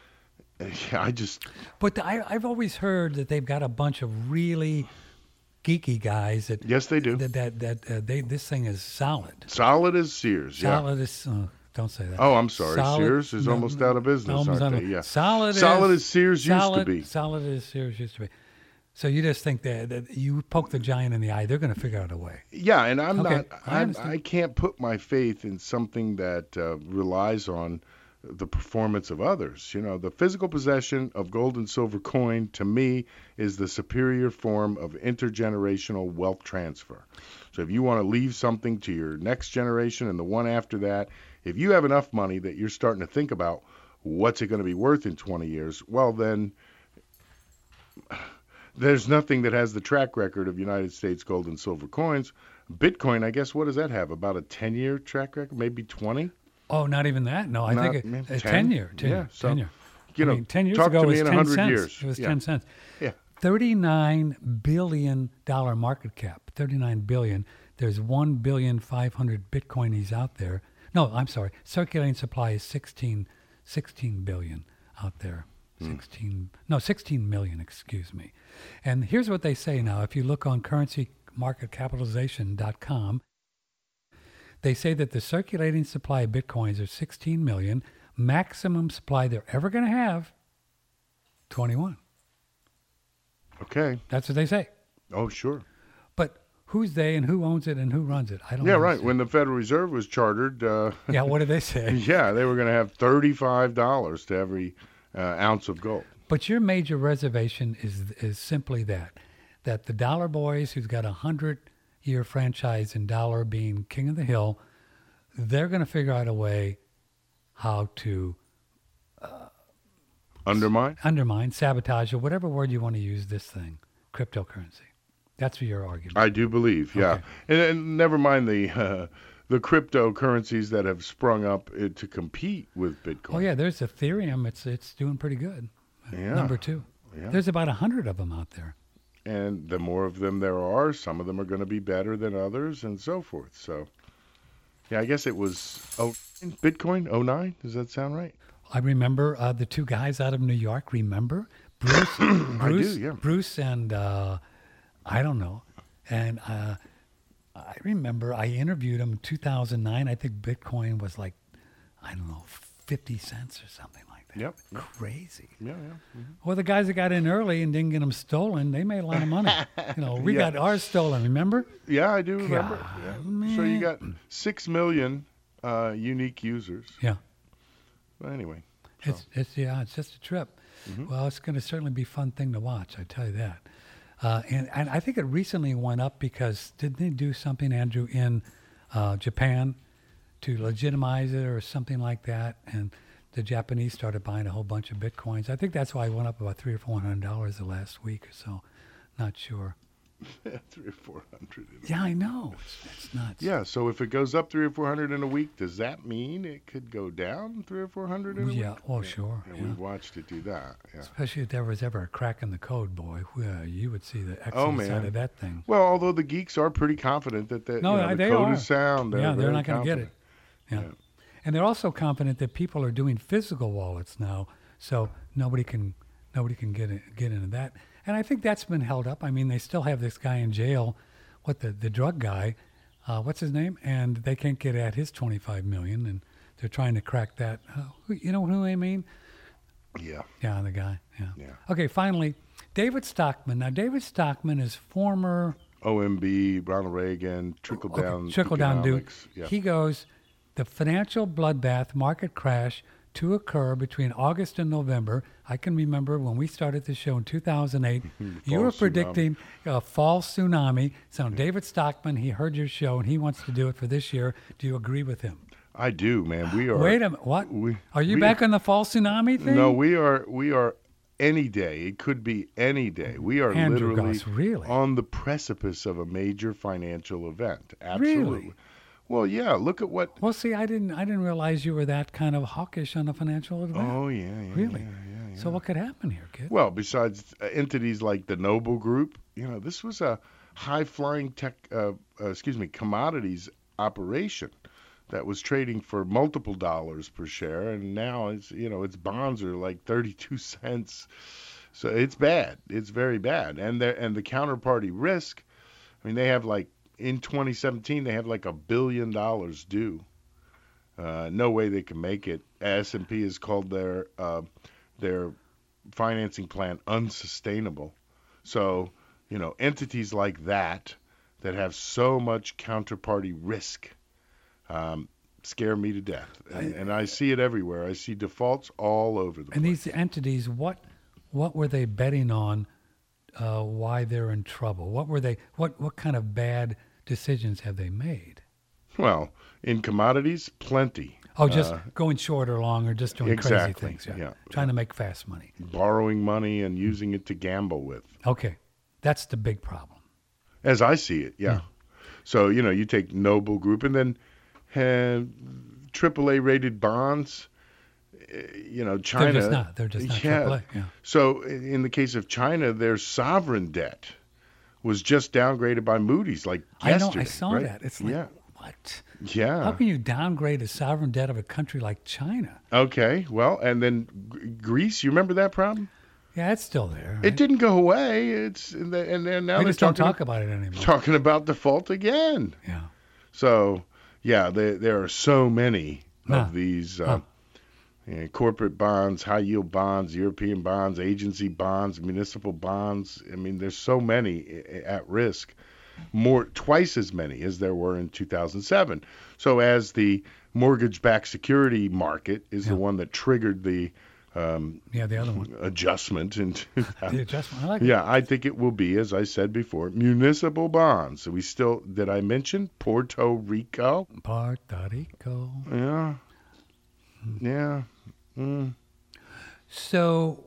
I just, But I, I've always heard that they've got a bunch of really geeky guys that yes, they do. that that, that uh, they this thing is solid. Solid as Sears, yeah. Solid is uh, don't say that. Oh, I'm sorry. Solid- Sears is no, almost no, out of business, almost aren't out they? of- Yeah. Solid, Solid as, as Sears solid, used to be. Solid as Sears used to be. So you just think that, that you poke the giant in the eye, they're going to figure out a way. Yeah, and I'm Okay, not. I I'm, understand. I can't put my faith in something that uh, relies on the performance of others. You know, the physical possession of gold and silver coin, to me, is the superior form of intergenerational wealth transfer. So if you want to leave something to your next generation and the one after that, if you have enough money that you're starting to think about what's it going to be worth in twenty years, well, then there's nothing that has the track record of United States gold and silver coins. Bitcoin, I guess, what does that have? About a ten-year track record, maybe twenty? Oh, not even that. No, I Not- think yeah, it, uh, ten? ten year, ten, Yeah, so, ten year. You know, I mean, ten years talk ago to it me was in ten one hundred cents. years. It was Yeah. ten cents. Yeah. thirty-nine billion dollar market cap. thirty-nine billion. There's one billion five hundred Bitcoinies out there. No, I'm sorry. Circulating supply is sixteen, sixteen billion out there. sixteen, no, sixteen million, excuse me. And here's what they say now. If you look on currency market capitalization dot com, they say that the circulating supply of Bitcoins are sixteen million. Maximum supply they're ever going to have, twenty-one. Okay. That's what they say. Oh, sure. But who's they and who owns it and who runs it? I don't know. Yeah, right. When the Federal Reserve was chartered, uh, Yeah, what did they say? yeah, they were going to have thirty-five dollars to every uh, ounce of gold. But your major reservation is is simply that, that the Dollar Boys, who's got a hundred-year franchise in Dollar being king of the hill, they're going to figure out a way how to Undermine? undermine, sabotage, or whatever word you want to use this thing, cryptocurrency. That's your argument. I do believe, yeah. Okay. And, and never mind the uh, the cryptocurrencies that have sprung up uh, to compete with Bitcoin. Oh yeah, there's Ethereum. It's it's doing pretty good. Yeah. Number two. Yeah. There's about a hundred of them out there. And the more of them there are, some of them are going to be better than others, and so forth. So, yeah, I guess it was oh Bitcoin oh nine. Does that sound right? I remember uh, the two guys out of New York. Remember Bruce? Bruce, do, yeah. Bruce and uh, I don't know. And uh, I remember I interviewed him in two thousand nine. I think Bitcoin was like, I don't know, fifty cents or something like that. Yep. Crazy. Yeah, yeah. Mhm. Well, the guys that got in early and didn't get them stolen, they made a lot of money. You know, we Yeah. got ours stolen. Remember? Yeah, I do remember. God, Yeah. So man. you got six million uh, unique users. Yeah. But anyway, It's it's yeah, it's just a trip. Mm-hmm. Well, it's going to certainly be a fun thing to watch. I tell you that. Uh, and and I think it recently went up because didn't they do something, Andrew, in uh, Japan to legitimize it or something like that? And the Japanese started buying a whole bunch of bitcoins. I think that's why it went up about three or four hundred dollars the last week or so. Not sure. three or four hundred. in a Yeah, I know. It's, it's nuts. Yeah, so if it goes up three or four hundred in a week, does that mean it could go down three or four hundred in a Yeah, week? oh, sure, And yeah. we've watched it do that. Yeah. Especially if there was ever a crack in the code, boy. Well, you would see the exodus Oh, out man. of that thing. Well, although the geeks are pretty confident that the, No, you know, the they code are. is sound. They're yeah, they're very not going to get it. confident. Yeah. And they're also confident that people are doing physical wallets now, so nobody can nobody can get in, get into that. And I think that's been held up. I mean, they still have this guy in jail, what the the drug guy, uh, what's his name? And they can't get at his twenty-five million, and they're trying to crack that. Uh, who, you know who I mean? Yeah. Yeah, the guy. Yeah. Yeah. Okay, finally, David Stockman. Now, David Stockman is former O M B, Ronald Reagan, trickle down. Okay, trickle down dude. economics. Yeah. He goes, the financial bloodbath market crash to occur between August and November. I can remember when we started the show in two thousand eight, you were Fall predicting a fall tsunami. So David Stockman, he heard your show and he wants to do it for this year. Do you agree with him? I do, man. We are. Wait a minute. What? we- are you we- back on the fall tsunami thing? No, we are. We are. Any day. It could be any day. We are Andrew literally Goss, really? on the precipice of a major financial event. Absolutely. Really? Well, yeah. Look at what. Well, see, I didn't, I didn't realize you were that kind of hawkish on the financial event. Oh yeah, yeah. Really? Yeah, yeah, yeah. So what could happen here, kid? Well, besides uh, entities like the Noble Group, you know, this was a high-flying tech, uh, uh, excuse me, commodities operation that was trading for multiple dollars per share, and now it's, you know, its bonds are like thirty-two cents. So it's bad. It's very bad. And the and the counterparty risk, I mean, they have like in twenty seventeen they have like a billion dollars due. Uh, no way they can make it. S and P has called their uh, their financing plan unsustainable. So, you know, entities like that that have so much counterparty risk, um, scare me to death. And, and I see it everywhere. I see defaults all over the And place. these entities, what what were they betting on? Uh, why they're in trouble? What were they? What what kind of bad decisions have they made? Well, in commodities, plenty. Oh, just Uh, going short or long, or just doing exactly, crazy things. yeah. Trying to make fast money. borrowing money and using it to gamble with. Okay, that's the big problem. As I see it, yeah. Hmm. So, you know, you take Noble Group and then have triple A rated bonds. uh, You know, China. They're just not. They're just not yeah. triple A. Yeah. So, i- in the case of China, their sovereign debt was just downgraded by Moody's like I know. yesterday. I saw right? that. It's like, yeah. what? Yeah. How can you downgrade the sovereign debt of a country like China? Okay. Well, and then G- Greece. You remember that problem? Yeah, it's still there. It right? didn't go away. It's and they- and then now They they're just don't talking talk about it anymore. talking about default again. Yeah. So, yeah, there there are so many Huh. of these uh, Huh. you know, corporate bonds, high yield bonds, European bonds, agency bonds, municipal bonds. I mean, there's so many i- at risk, more twice as many as there were in two thousand seven. So, as the mortgage-backed security market is the Yeah. one that triggered the um, Yeah, the other one. adjustment in two The thousand. adjustment. I like it. Yeah, I think it will be, as I said before, municipal bonds. So we still, did I mention Puerto Rico? Puerto Rico. Yeah. Yeah. Mm. So,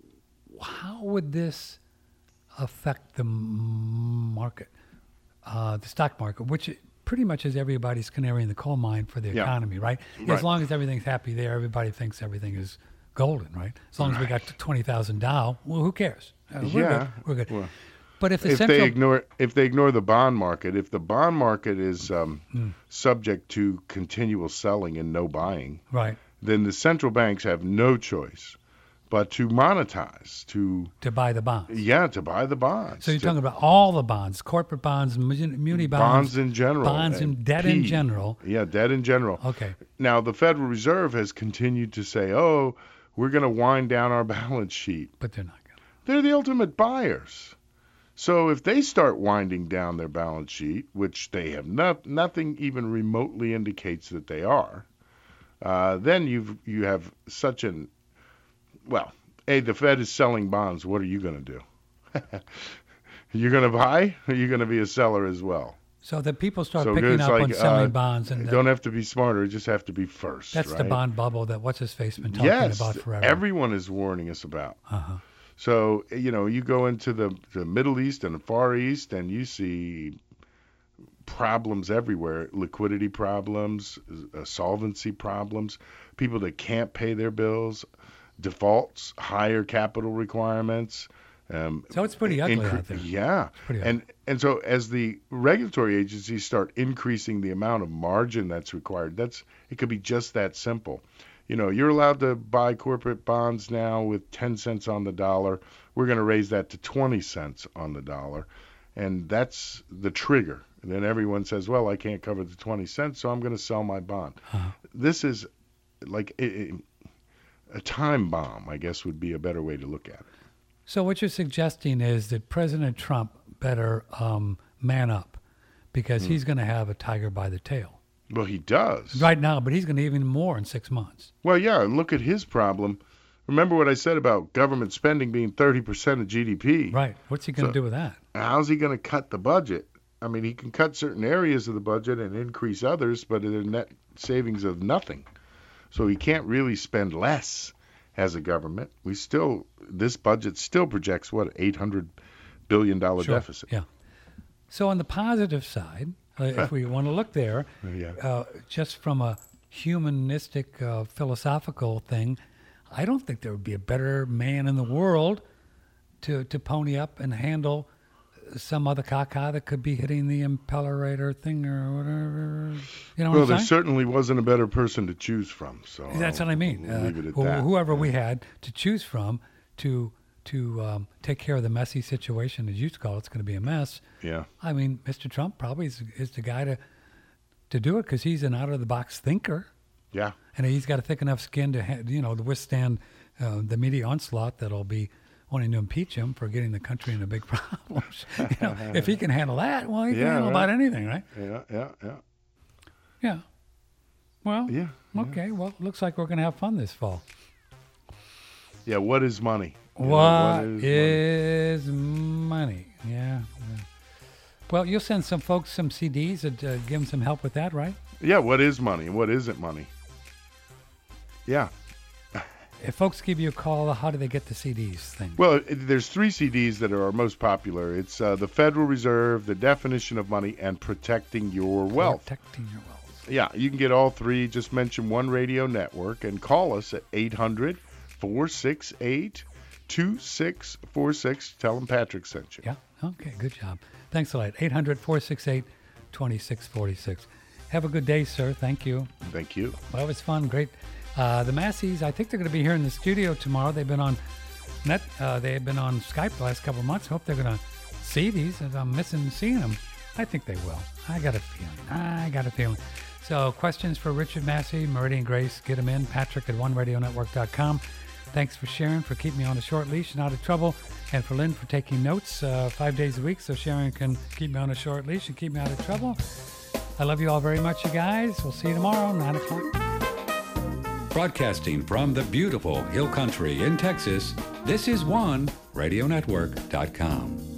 how would this affect the m- market, uh, the stock market, which it pretty much is everybody's canary in the coal mine for the Yeah. economy, right? As Right. long as everything's happy there, everybody thinks everything is golden, right? As long as we got to twenty thousand Dow, well, who cares? Uh, we're Yeah. good. We're good. Well, But if the if central they ignore if they ignore the bond market, if the bond market is um, Hmm. subject to continual selling and no buying, right then the central banks have no choice but to monetize, to to buy the bonds. yeah, to buy the bonds. So you're to- talking about all the bonds, corporate bonds, muni muni bonds, bonds in general, bonds and debt in P. general. Yeah, debt in general. Okay. Now, the Federal Reserve has continued to say, oh, we're going to wind down our balance sheet. But they're not going to. They're the ultimate buyers. So if they start winding down their balance sheet, which they have not, nothing even remotely indicates that they are, uh, then you've, you have such an, well, hey, the Fed is selling bonds. What are you going to do? You're going to buy, or you're going to be a seller as well? So that people start So picking it's up on like, selling uh, bonds, and You the- don't have to be smarter, you just have to be first. that's the right? bond bubble that what's his face been talking Yes, about forever. everyone is warning us about. uh-huh. So, you know, you go into the, the Middle East and the Far East and you see problems everywhere, liquidity problems, uh, solvency problems, people that can't pay their bills, defaults, higher capital requirements. Um, So it's pretty ugly incre- out there. Yeah. pretty And and so as the regulatory agencies start increasing the amount of margin that's required, that's it could be just that simple. You know, you're allowed to buy corporate bonds now with ten cents on the dollar. We're going to raise that to twenty cents on the dollar. And that's the trigger. And then everyone says, well, I can't cover the twenty cents, so I'm going to sell my bond. Uh-huh. This is like a, a time bomb, I guess would be a better way to look at it. So what you're suggesting is that President Trump better um, man up, because Hmm. he's going to have a tiger by the tail Well, he does. right now, but he's going to even more in six months. Well, yeah, and look at his problem. Remember what I said about government spending being thirty percent of G D P? Right. What's he going to So- do with that? How's he going to cut the budget? I mean, he can cut certain areas of the budget and increase others, but they're net savings of nothing. So he can't really spend less as a government. We still, this budget still projects, what, eight hundred billion dollars Sure. deficit. Yeah. So on the positive side, uh, if we want to look there, Yeah. uh, just from a humanistic, uh, philosophical thing, I don't think there would be a better man in the world to, to pony up and handle some other caca that could be hitting the impellerator thing or whatever. You know Well, what there I'm saying? certainly wasn't a better person to choose from. So That's I'll what I mean. Leave Uh, it at who- that. Whoever we had to choose from to to um, take care of the messy situation, as you call it, it's going to be a mess. Yeah. I mean, Mister Trump probably is, is the guy to to do it because he's an out of the box thinker, Yeah. and he's got a thick enough skin to ha- you know to withstand uh, the media onslaught that'll be wanting to impeach him for getting the country into big problems. you know, if he can handle that, well, he can Yeah, handle right. about anything, right? Yeah. Yeah. Yeah. Yeah. Well, Yeah. okay. Well, looks like we're going to have fun this fall. Yeah. What is money? You know, What is is money? Yeah, yeah. Well, you'll send some folks some C Ds and uh, give them some help with that, right? Yeah. What is money and what isn't money? Yeah. If folks give you a call, how do they get the C Ds thing? Well, it, there's three C Ds that are our most popular. It's uh, the Federal Reserve, the Definition of Money, and Protecting Your Wealth. Protecting your wealth. Yeah, you can get all three. Just mention One Radio Network and call us at eight hundred, four six eight, two six four six. Tell them Patrick sent you. Yeah. Okay. Good job. Thanks a lot. eight hundred, four six eight, two six four six. Have a good day, sir. Thank you. Thank you. Well, it was fun. Great. Uh, the Massies, I think they're going to be here in the studio tomorrow. They've been on net. Uh, they've been on Skype the last couple of months. Hope they're going to see these, as I'm missing seeing them. I think they will. I got a feeling. I got a feeling. So, questions for Richard Massey, Meridian Grace, get them in. Patrick at one radio network dot com. Thanks for Sharon for keeping me on a short leash and out of trouble, and for Lynn for taking notes uh, five days a week so Sharon can keep me on a short leash and keep me out of trouble. I love you all very much, you guys. We'll see you tomorrow, nine o'clock. Broadcasting from the beautiful Hill Country in Texas, this is one radio network dot com.